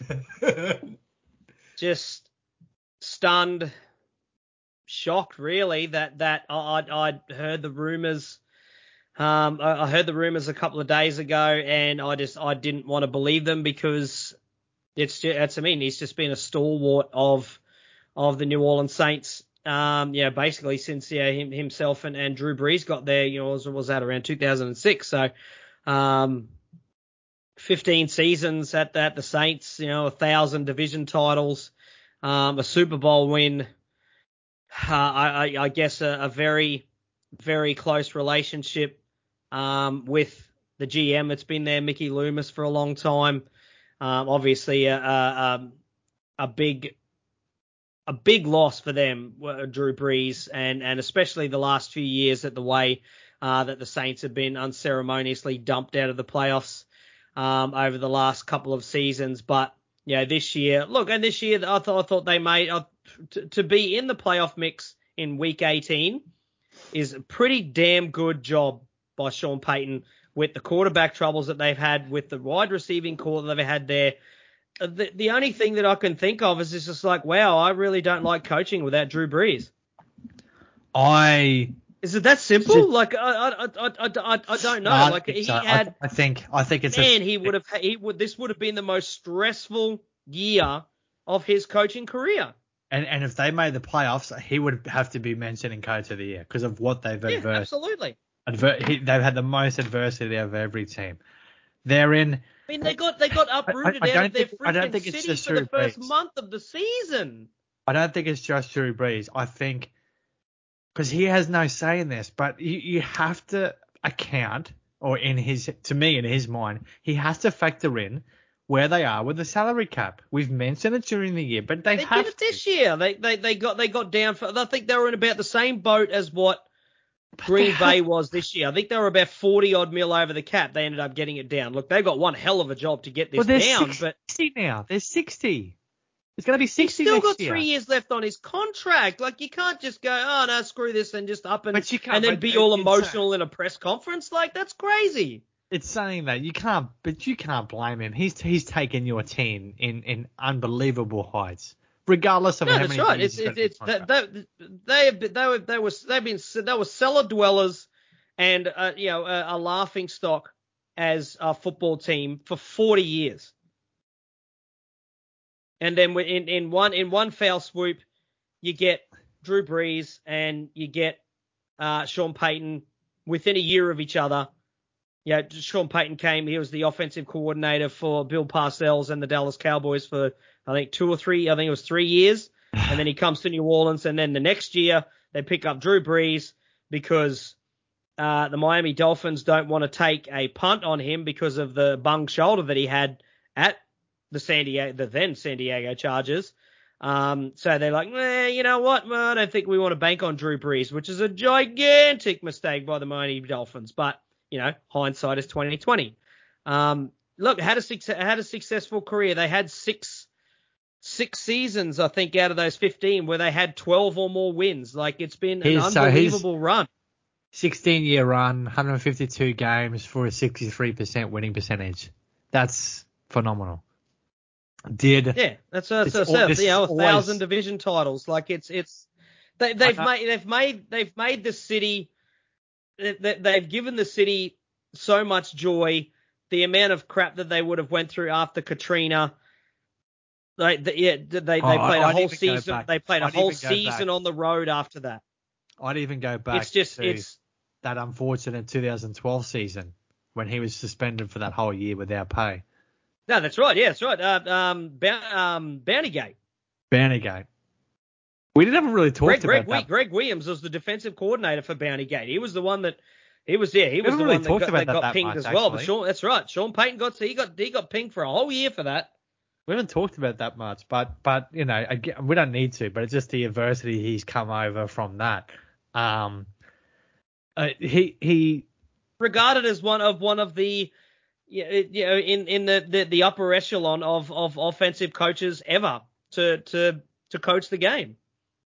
Just stunned, shocked, really. That that I I'd heard the rumors. Um, I, I heard the rumors a couple of days ago, and I just I didn't want to believe them because it's just, it's I mean he's just been a stalwart of of the New Orleans Saints. Um, yeah, basically since yeah him, himself and, and Drew Brees got there, you know, was was that around two thousand six. So, um. fifteen seasons at that, the Saints, you know, a thousand division titles, um, a Super Bowl win. Uh, I, I, I guess a, a very, very close relationship um, with the G M that's been there, Mickey Loomis, for a long time. Um, obviously, a, a, a big, a big loss for them, Drew Brees, and and especially the last few years at the way uh, that the Saints have been unceremoniously dumped out of the playoffs. Um, over the last couple of seasons, but yeah, this year, look, and this year I thought I thought they made uh, to, to be in the playoff mix in Week eighteen is a pretty damn good job by Sean Payton with the quarterback troubles that they've had, with the wide receiving core that they've had there. The the only thing that I can think of is just like, wow, I really don't like coaching without Drew Brees. I. Is it that simple? Just, like I, I, I, I, I don't know. No, like he so. had, I, I think, I think it's man. A, he would have. He would. This would have been the most stressful year of his coaching career. And and if they made the playoffs, he would have to be mentioned in coach of the year because of what they've yeah, adversed. Absolutely. Adver- he, they've had the most adversity of every team. They're in. I mean, they got they got uprooted I, I, I out of their think, freaking city for the first Brees. month of the season. I don't think it's just Drew Brees. I think. Because he has no say in this, but you, you have to account, or in his, to me, in his mind, he has to factor in where they are with the salary cap. We've mentioned it during the year, but they, they have did it to. this year. They they they got they got down for. I think they were in about the same boat as what but Green Bay have... was this year. I think they were about forty odd mil over the cap. They ended up getting it down. Look, they got one hell of a job to get this well, down. sixty but now. There's sixty. It's going to be sixty He's still next got year. three years left on his contract. Like, you can't just go, oh, no, screw this and just up and, but you can't, and then but be all emotional uh, in a press conference. Like, that's crazy. It's saying that you can't, but you can't blame him. He's he's taken your team in, in unbelievable heights, regardless of no, how that's many right. years It's, he's it's, it's that, that, they have they were they were they've been they were cellar dwellers and uh, you know a, a laughing stock as a football team for forty years. And then in, in one in one foul swoop, you get Drew Brees and you get uh, Sean Payton within a year of each other. Yeah, Sean Payton came. He was the offensive coordinator for Bill Parcells and the Dallas Cowboys for, I think, two or three. I think it was three years. And then he comes to New Orleans. And then the next year, they pick up Drew Brees because uh, the Miami Dolphins don't want to take a punt on him because of the bung shoulder that he had at the San Diego, the then San Diego Chargers. Um, so they're like, eh, you know what? Well, I don't think we want to bank on Drew Brees, which is a gigantic mistake by the Miami Dolphins. But, you know, hindsight is twenty twenty. Um, look, had a success, had a successful career. They had six six seasons, I think, out of those fifteen where they had twelve or more wins. Like, it's been an He's- so unbelievable he's- run. sixteen-year run, one hundred fifty-two games for a sixty-three percent winning percentage. That's phenomenal. Did Yeah, that's a, It's that's al- a, this you know, a is always- thousand division titles. Like it's it's they, they've I know- made they've made they've made the city. They, they- they've given the city so much joy. The amount of crap that they would have went through after Katrina. They, they yeah they they Oh, played a I'd whole even go season. back. They played a I'd whole even go season back. on the road after that. I'd even go back It's just to it's that unfortunate two thousand twelve season when he was suspended for that whole year without pay. no, that's right. Yeah, that's right. Uh, um, Bou- um, Bountygate. Bountygate. We didn't really talk Greg, about Greg, that. Greg Williams was the defensive coordinator for Bountygate. He was the one that he was yeah he was haven't the really one that talked got, about that that got that pinged much, as well. But actually. Sean, that's right. Sean Payton got he got he got pinged for a whole year for that. We haven't talked about that much, but but you know, again, we don't need to. But it's just the adversity he's come over from that. Um, uh, he he Regarded as one of one of the yeah, you know in in the, the, the upper echelon of, of offensive coaches ever to to to coach the game.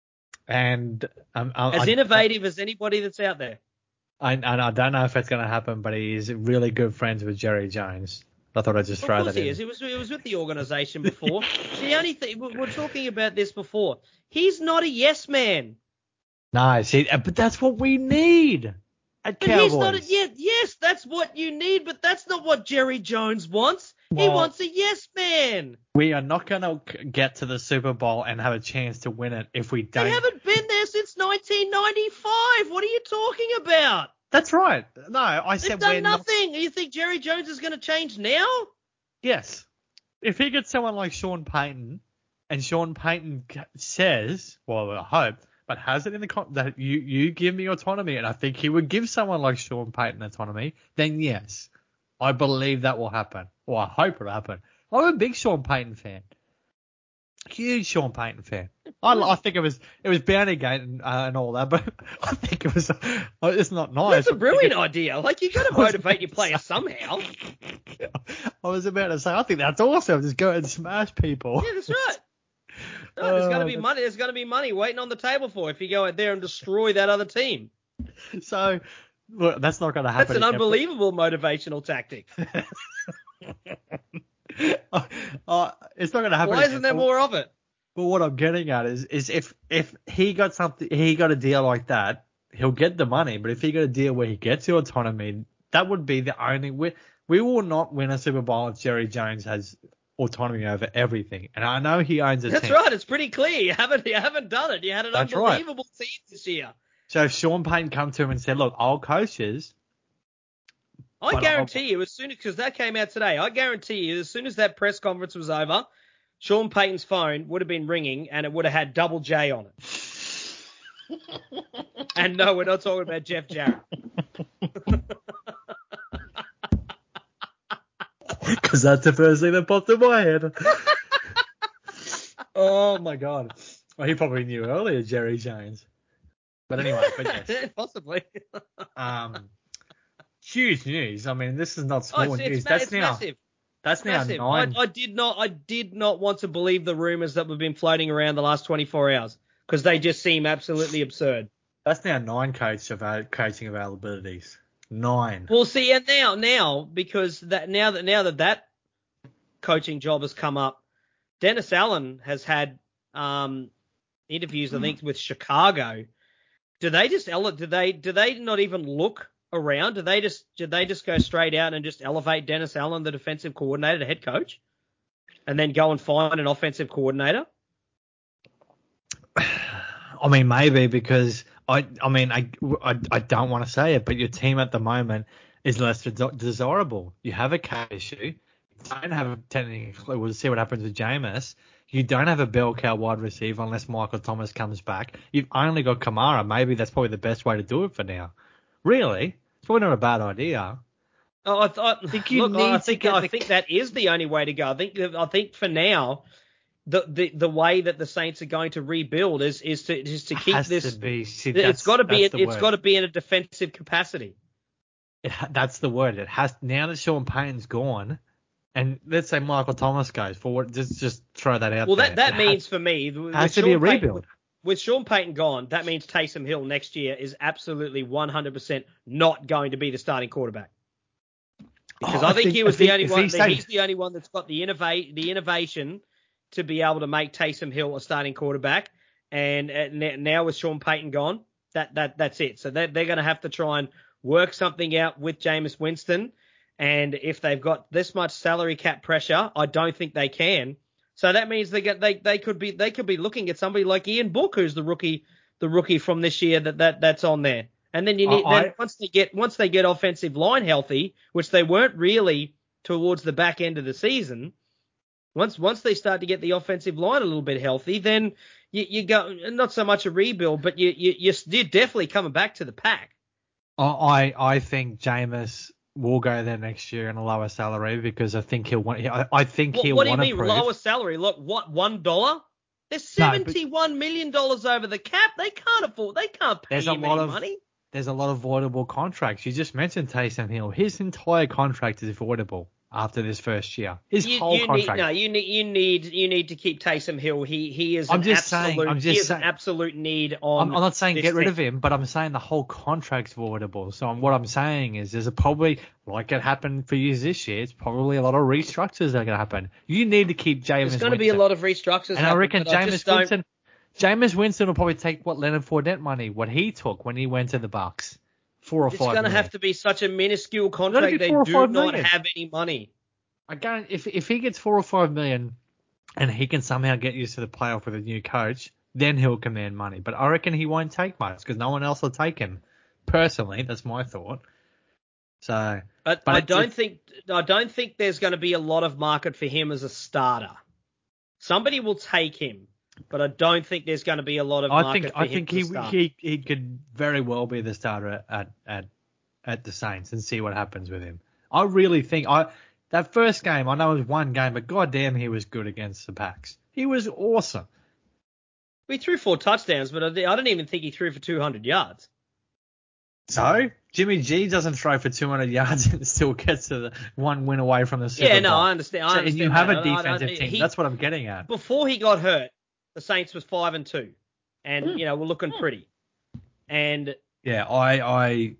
and um, I, As I- innovative as anybody that's out there. I, and I don't know if it's going to happen, but he's really good friends with Jerry Jones. I thought I'd just Of throw course that he in. is. He was he was with the organisation before. The only thing we we're talking about this before. He's not a yes man. No, see, uh, but that's what we need at But Cowboys. he's not a yeah, yes, that's what you need, but that's not what Jerry Jones wants. He Well- wants a yes man. We are not going to get to the Super Bowl and have a chance to win it if we don't. They haven't been there since nineteen ninety-five. What are you talking about? That's right. No, I They've said done we're not. nothing. You think Jerry Jones is going to change now? Yes. If he gets someone like Sean Payton, and Sean Payton g- says, well, I hope, but has it in the con- that you you give me autonomy, and I think he would give someone like Sean Payton autonomy, then yes, I believe that will happen, or I hope it'll happen. I'm a big Sean Payton fan, huge Sean Payton fan. I, I think it was it was Bountygate and, uh, and all that, but I think it was it's not nice. That's a I think brilliant it- idea. Like, you got to motivate your players somehow. I was about to say, I think that's awesome. Just go and smash people. Yeah, that's right. No, there's going to Oh, be that's- money. There's going to be money waiting on the table for if you go out there and destroy that other team. So, look, that's not going to happen. That's an again. unbelievable motivational tactic. uh, uh, it's not going to happen. Why again. isn't there But- more of it? But what I'm getting at is, is if if he got something, he got a deal like that, he'll get the money. But if he got a deal where he gets the autonomy, that would be the only. We we will not win a Super Bowl if Jerry Jones has autonomy over everything. And I know he owns a That's team. right. It's pretty clear. You haven't you haven't done it. You had an That's right. unbelievable team this year. So if Sean Payton come to him and said, "Look, I'll coach this," I But guarantee you, as soon as because that came out today, I guarantee you, as soon as that press conference was over, Sean Payton's phone would have been ringing and it would have had double J on it. And no, we're not talking about Jeff Jarrett. because that's the first thing that popped in my head. Oh my god! Well, he probably knew earlier, Jerry Jones. But anyway, but yes. Possibly. Um, huge news. I mean, this is not Oh, small it's, it's, news. ma- That's it's now massive. that's now Massive. nine. I, I did not. I did not want to believe the rumors that have been floating around the last twenty-four hours because they just seem absolutely absurd. That's now nine coach ava- coaching availabilities. Nine. Well, see, and now, now because that now that now that that coaching job has come up, Dennis Allen has had um, interviews, I think, with Chicago. Do they just ele- do they do they not even look around? Do they just do they just go straight out and just elevate Dennis Allen, the defensive coordinator, to head coach, and then go and find an offensive coordinator? I mean, maybe because I, I mean, I, I, I don't want to say it, but your team at the moment is less de- desirable. You have a cap issue. You don't have a technically. We'll see what happens with Jameis. You don't have a bell cow wide receiver unless Michael Thomas comes back. You've only got Kamara. Maybe that's probably the best way to do it for now. Really, it's probably not a bad idea. Oh, I thought. think you Look, need I to think get I the- think that is the only way to go. I think I think for now, the, the, the way that the Saints are going to rebuild is is to is to keep has this. To be, see, it's got to be it's got to be in a defensive capacity. It, that's the word. It has now that Sean Payton's gone, and let's say Michael Thomas goes forward. Just just throw that out well, there. Well, that that it means has, for me, has to Sean be a rebuild. Payton, with Sean Payton gone, that means Taysom Hill next year is absolutely one hundred percent not going to be the starting quarterback. Because oh, I, I think, think he was the only one. He he's the only one that's got the innovate the innovation to be able to make Taysom Hill a starting quarterback. And uh, now with Sean Payton gone, that that that's it. So they're, they're going to have to try and work something out with Jameis Winston. And if they've got this much salary cap pressure, I don't think they can. So that means they get they they could be they could be looking at somebody like Ian Book, who's the rookie the rookie from this year that, that that's on there. And then you need I, then once they get once they get offensive line healthy, which they weren't really towards the back end of the season. Once once they start to get the offensive line a little bit healthy, then you, you go not so much a rebuild, but you you you're, you're definitely coming back to the pack. I I think Jameis will go there next year in a lower salary because I think he'll want. I, I think what, he'll what do you want mean to prove. Lower salary? Look, what one dollar? There's seventy-one no, million dollars over the cap. They can't afford. They can't pay him any of, money. There's a lot of voidable contracts. You just mentioned Taysom Hill. His entire contract is voidable after this first year. His you, whole you contract. Need, no, you need you need you need to keep Taysom Hill. He he is I'm an just absolute. Saying, I'm just he is saying, an absolute need on. I'm, I'm not saying get rid team. of him, but I'm saying the whole contract's voidable. So what I'm saying is, there's a probably like it happened for you this year. It's probably a lot of restructures that are going to happen. You need to keep Jameis. There's going to be a lot of restructures, and I reckon Jameis I Winston. Jameis Winston will probably take what Leonard Fournette money, what he took when he went to the Bucs. Four or it's five. It's going to have to be such a minuscule contract. They do not million. have any money. I guarantee if if he gets four or five million, and he can somehow get used to the playoff with a new coach, then he'll command money. But I reckon he won't take much because no one else will take him. Personally, that's my thought. So, I, but I it, don't it, think I don't think there's going to be a lot of market for him as a starter. Somebody will take him. But I don't think there's going to be a lot of market I think, for I him think to he, start. he he could very well be the starter at, at at the Saints and see what happens with him. I really think I that first game, I know it was one game, but goddamn he was good against the Packs. He was awesome. He threw four touchdowns, but I don't even think he threw for two hundred yards. So Jimmy G doesn't throw for two hundred yards and still gets to the one win away from the Super Bowl. Yeah, no, I understand. I so, understand and you have that. a defensive I, I, team. He, That's what I'm getting at. Before he got hurt, the Saints was five and two, and mm. you know we're looking mm. pretty. And yeah, I, I,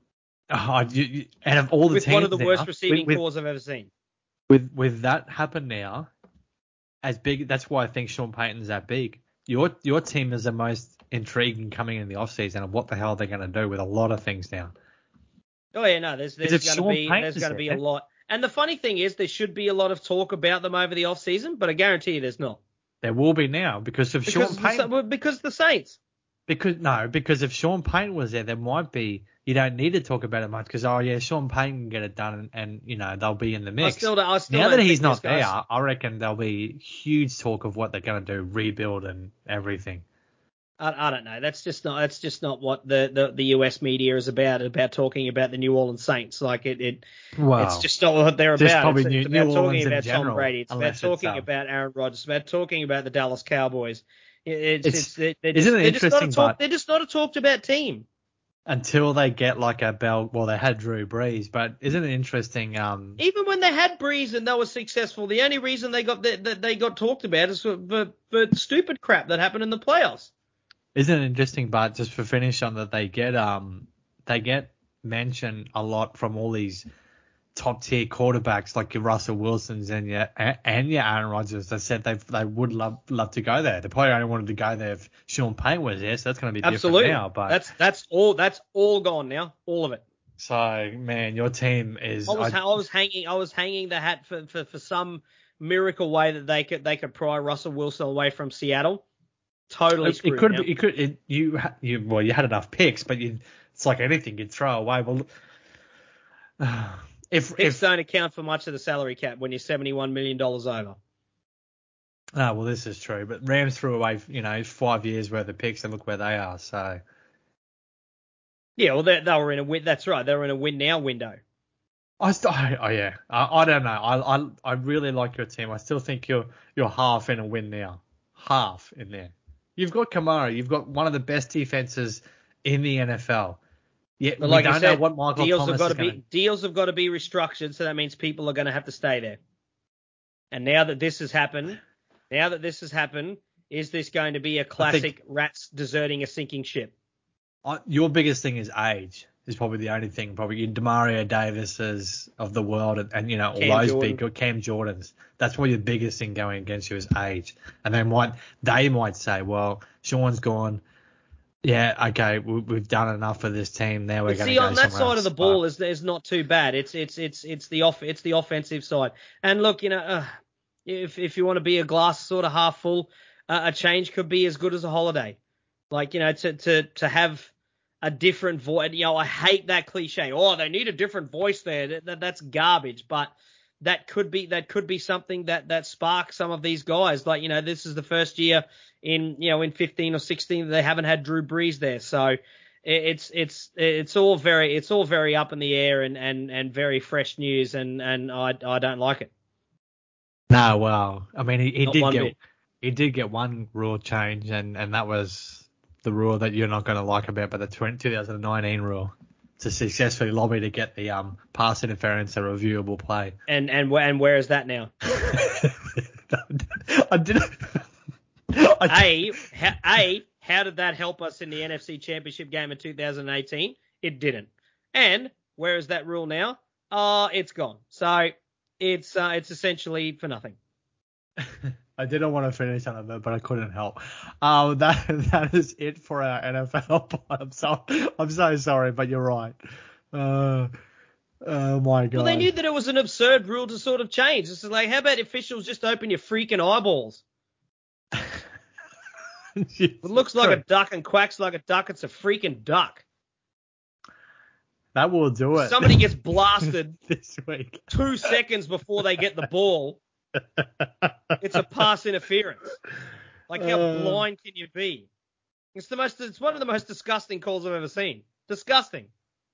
I you, you, out of all the with teams one of the now, worst receiving with, cores I've ever seen. With with that happen now, as big. That's why I think Sean Payton's that big. Your your team is the most intriguing coming in the offseason of what the hell they're going to do with a lot of things now. Oh yeah, no, there's there's going to be there's going to be a lot. And the funny thing is, there should be a lot of talk about them over the offseason, but I guarantee you there's not. There will be now because of because Sean Payton. The, because the Saints. Because no, because if Sean Payton was there, there might be. You don't need to talk about it much because oh yeah, Sean Payton can get it done, and, and you know they'll be in the mix. I still, I still now that he's not there, I reckon there'll be huge talk of what they're going to do, rebuild and everything. I, I don't know. That's just not. That's just not what the, the, the U S media is about. About talking about the New Orleans Saints, like it. it wow. It's just not what they're just about. Probably it's, New, it's New about Orleans talking about general, Tom Brady. It's about talking it's, um, about Aaron Rodgers. It's about talking about the Dallas Cowboys. It's, it's, it's they're, they're isn't just, it they're interesting? Just not a talk, but they're just not a talked about team. Until they get like a Bell, well, they had Drew Brees, but isn't it interesting? Um, even when they had Brees and they were successful, the only reason they got that the, they got talked about is for, for, for stupid crap that happened in the playoffs. Isn't it interesting? But just for finish on that, they get um they get mentioned a lot from all these top tier quarterbacks like your Russell Wilsons and your and your Aaron Rodgers. They said they they would love love to go there. They probably only wanted to go there if Sean Payton was there, so that's going to be Absolutely. different now. But that's that's all that's all gone now, all of it. So man, your team is. I was I, I was hanging I was hanging the hat for, for, for some miracle way that they could they could pry Russell Wilson away from Seattle. Totally it, screwed. It could now. be. It could. It, you you well you had enough picks, but you it's like anything you'd throw away. Well. If, Picks if, don't account for much of the salary cap when you're seventy-one million dollars over. Oh, well, this is true. But Rams threw away, you know, five years worth of picks and look where they are. So. Yeah, well, they, they were in a win. That's right. They were in a win now window. I still, oh yeah, I, I don't know. I, I I really like your team. I still think you're you're half in a win now, half in there. You've got Kamara. You've got one of the best defenses in the N F L. Yeah, But we like I don't know said, what Michael deals have Thomas got is to be going to. deals have got to be restructured, so that means people are going to have to stay there. And now that this has happened, now that this has happened, is this going to be a classic think, rats deserting a sinking ship? I, your biggest thing is age. Is probably the only thing. Probably Demario Davises of the world, and, and you know all Cam those Jordan. big Cam Jordans. That's probably the biggest thing going against you is age. And they might they might say, well, Sean's gone. Yeah, okay, we, we've done enough for this team. Now we're But going to see, go on that somewhere side else. of the ball is is not too bad. It's it's it's it's the off it's the offensive side. And look, you know, uh, if if you want to be a glass sort of half full, uh, a change could be as good as a holiday. Like, you know, to to to have a different voice. You know, I hate that cliche. Oh, they need a different voice there. That, that, that's garbage. But that could be that could be something that that sparks some of these guys. Like, you know, this is the first year in you know in fifteen or sixteen that they haven't had Drew Brees there. So it's it's it's all very it's all very up in the air and and, and very fresh news. And and I I don't like it. No, well, I mean, he, he Not did one get bit. he did get one rule change, and, and that was the rule that you're not going to like about, but the twenty nineteen rule to successfully lobby to get the um pass interference a reviewable play. And and and where is that now? I didn't. I A, ha, A, how did that help us in the N F C Championship game in two thousand eighteen? It didn't. And where is that rule now? Oh, it's gone. So it's uh, it's essentially for nothing. I didn't want to finish on it, but I couldn't help. Um, that that is it for our N F L pod. I'm so I'm so sorry, but you're right. Uh, oh my god. Well, they knew that it was an absurd rule to sort of change. It's like, how about officials just open your freaking eyeballs? It looks like a duck and quacks like a duck. It's a freaking duck. That will do it. Somebody gets blasted this week. Two seconds before they get the ball. It's a pass interference. Like, how uh, blind can you be? It's the most. It's one of the most disgusting calls I've ever seen. Disgusting.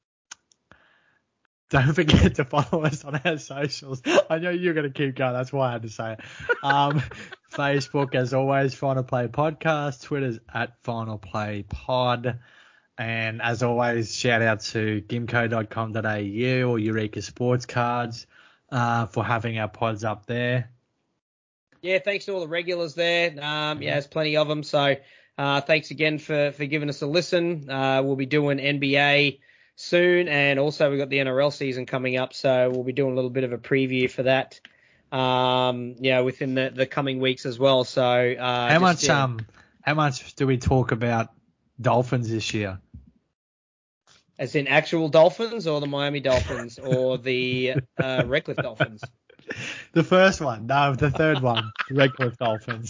Don't forget to follow us on our socials. I know you're going to keep going. That's why I had to say it. Um, Facebook, as always, Final Play Podcast. Twitter's at Final Play Pod. And as always, shout out to gimco dot com dot a u or Eureka Sports Cards uh, for having our pods up there. Yeah, thanks to all the regulars there. Um, yeah, there's plenty of them. So uh, thanks again for, for giving us a listen. Uh, we'll be doing N B A soon, and also we've got the N R L season coming up, so we'll be doing a little bit of a preview for that. Um, yeah, within the, the coming weeks as well. So uh, how just, much yeah. um how much do we talk about Dolphins this year? As in actual Dolphins, or the Miami Dolphins, or the uh, Redcliffe Dolphins? The first one, no, the third one, Redcliffe Dolphins.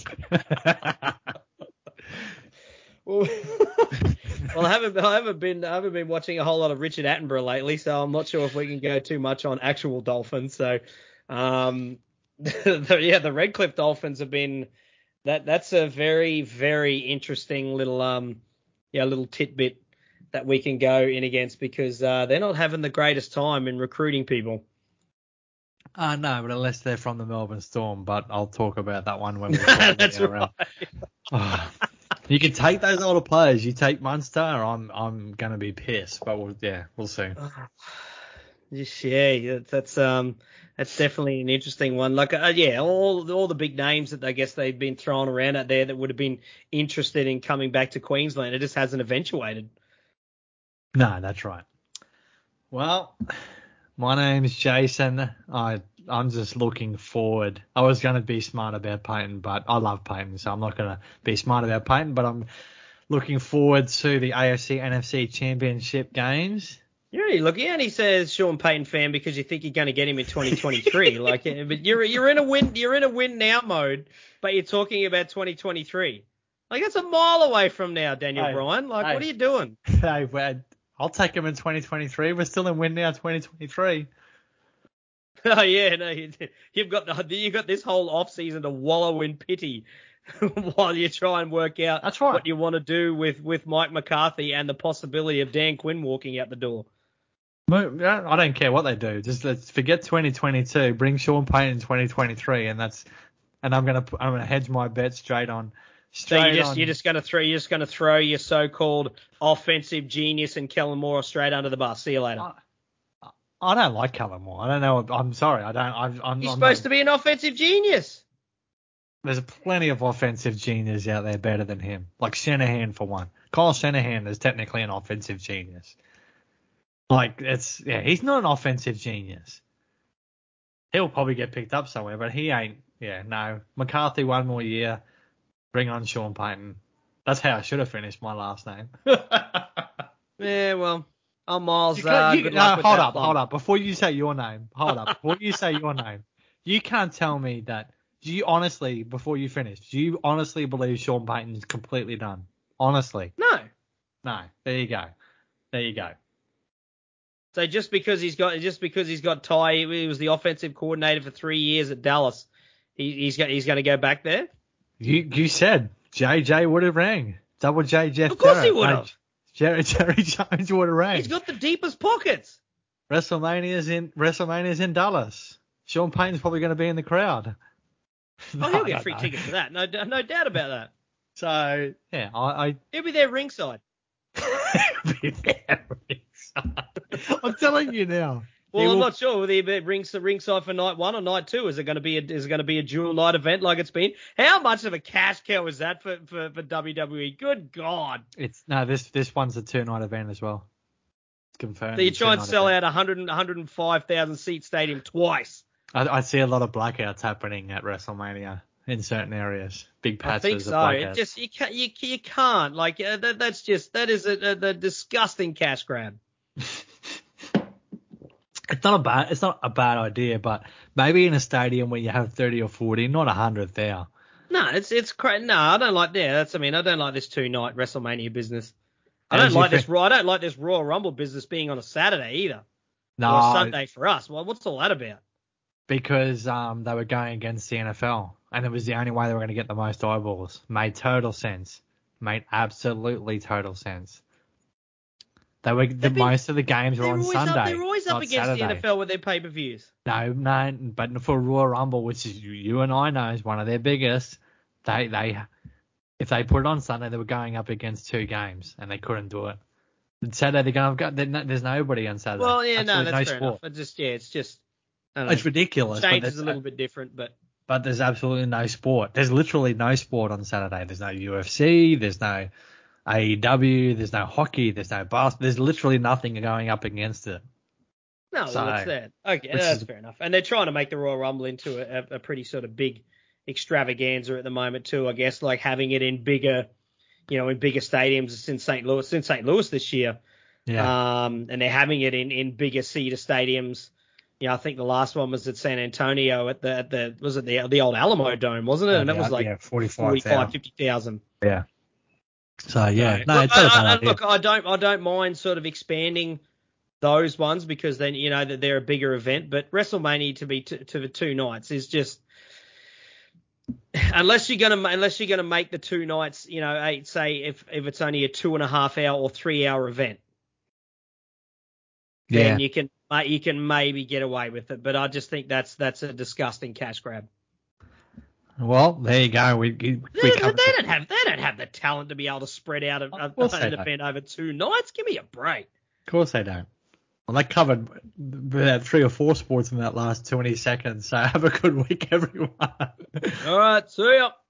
well, well, I haven't, I haven't been, I haven't been watching a whole lot of Richard Attenborough lately, so I'm not sure if we can go too much on actual Dolphins. So, um, the, yeah, the Redcliffe Dolphins have been that. That's a very, very interesting little, um, yeah, little tidbit that we can go in against because uh, they're not having the greatest time in recruiting people. Uh, no, but unless they're from the Melbourne Storm, but I'll talk about that one when we talk That's right. Oh, you can take those older players. You take Munster, I'm I'm gonna be pissed, but we'll, yeah, we'll see. Just, yeah, that's um that's definitely an interesting one. Like uh, yeah, all all the big names that I guess they've been throwing around out there that would have been interested in coming back to Queensland, it just hasn't eventuated. No, that's right. Well, my name's Jason. I, I'm just looking forward. I was going to be smart about Payton, but I love Payton, so I'm not going to be smart about Payton. But I'm looking forward to the A F C N F C Championship games. You're only looking, and he says Sean Payton fan because you think you're going to get him in twenty twenty-three. like, but you're you're in a win you're in a win now mode, but you're talking about twenty twenty-three. Like that's a mile away from now, Daniel hey, Bryan. Like, hey, what are you doing? Hey, well, I'll take him in twenty twenty-three. We're still in win now twenty twenty-three. Oh yeah, no, you've got the, you've got this whole off season to wallow in pity while you try and work out That's right. what you want to do with, with Mike McCarthy and the possibility of Dan Quinn walking out the door. I don't care what they do. Just let's forget twenty twenty-two. Bring Sean Payton in twenty twenty-three, and that's and I'm gonna I'm gonna hedge my bet straight on. Straight so you're just on. you're just gonna throw you're just gonna throw your so-called offensive genius and Kellen Moore straight under the bus. See you later. I, I don't like Kellen Moore. I don't know. I'm sorry. I don't. I'm. I'm He's I'm supposed not, to be an offensive genius. There's plenty of offensive geniuses out there better than him. Like Shanahan for one. Kyle Shanahan is technically an offensive genius. Like, it's, yeah, he's not an offensive genius. He'll probably get picked up somewhere, but he ain't, yeah, no. McCarthy one more year. Bring on Sean Payton. That's how I should have finished my last name. Yeah, well, I'm Miles. You Uh, you, good no, luck with hold that up, plum. hold up. Before you say your name, hold up. Before you say your name, you can't tell me that. Do you honestly, before you finish, do you honestly believe Sean Payton's completely done? Honestly. No. No. There you go. There you go. So just because he's got just because he's got Ty, he was the offensive coordinator for three years at Dallas. He, he's got he's going to go back there. You you said J J would have rang. Double J Jeff. Of course Jarrett. he would No, have. Jerry Jerry Jones would have rang. He's got the deepest pockets. WrestleMania's in WrestleMania's in Dallas. Sean Payton's probably going to be in the crowd. Oh, he'll get free tickets for that. No, no doubt about that. So yeah, I, I He'll be there ringside. be there ringside. I'm telling you now. Well, He I'm will- not sure whether he be rings ringside for night one or night two. Is it going to be a, is it going to be a dual night event like it's been? How much of a cash cow is that for, for, for W W E? Good God. It's no, this this one's a two night event as well. It's confirmed. So you it's try and two-night sell event. out a one hundred, one hundred five thousand seat stadium twice. I, I see a lot of blackouts happening at WrestleMania in certain areas. Big I think patches of so. It blackouts. just you can't you, you can't like uh, that, that's just that is a, a, a disgusting cash grab. It's not a bad it's not a bad idea, but maybe in a stadium where you have thirty or forty, not a hundred there. No, it's it's cra- no, I don't like yeah. That's I mean I don't like this two night WrestleMania business. I How don't did you like this thi- Raw. I don't like this Royal Rumble business being on a Saturday either. No, Or a Sunday for us. Well, what's all that about? because um they were going against the N F L, and it was the only way they were going to get the most eyeballs. Made total sense. Made absolutely total sense. They were the They've been- most of the games were They're on always Sunday. up. They're always up not against Saturday. the N F L with their pay per views. No, no, but for Royal Rumble, which is you, you and I know is one of their biggest, they they if they put it on Sunday, they were going up against two games and they couldn't do it. And Saturday they're going to there's nobody on Saturday. Well, yeah, no, Absolutely that's no fair sport. enough. It just yeah, it's just I don't know. It's ridiculous. But Change there's, is a little bit different, but but there's absolutely no sport. There's literally no sport on Saturday. There's no U F C. There's no A E W. There's no hockey. There's no basketball. There's literally nothing going up against it. no, So, well, that's that. Okay, which that's is- fair enough. And they're trying to make the Royal Rumble into a, a pretty sort of big extravaganza at the moment too. I guess like having it in bigger, you know, in bigger stadiums. It's in Saint Louis, in Saint Louis this year. Yeah. Um, and they're having it in, in bigger Cedar stadiums. You know, I think the last one was at San Antonio at the at the was it the the old Alamo Dome, wasn't it? Uh, And that yeah, was like yeah, forty-five forty-five, thousand. fifty thousand. Yeah. So yeah, So, no, look, it's not a I, bad I, idea. look, I don't I don't mind sort of expanding those ones because then you know that they're a bigger event. But WrestleMania to be t- to the two nights is just unless you're gonna unless you're gonna make the two nights, you know, eight, say if if it's only a two and a half hour or three hour event. Yeah. Then you can uh, you can maybe get away with it, but I just think that's that's a disgusting cash grab. Well, there you go. We we, They, we don't- covered they it. don't have they don't have the talent to be able to spread out a, a, course they an don't. event over two nights. Give me a break. Of course they don't. Well, they covered about three or four sports in that last twenty seconds. So have a good week, everyone. All right, see ya.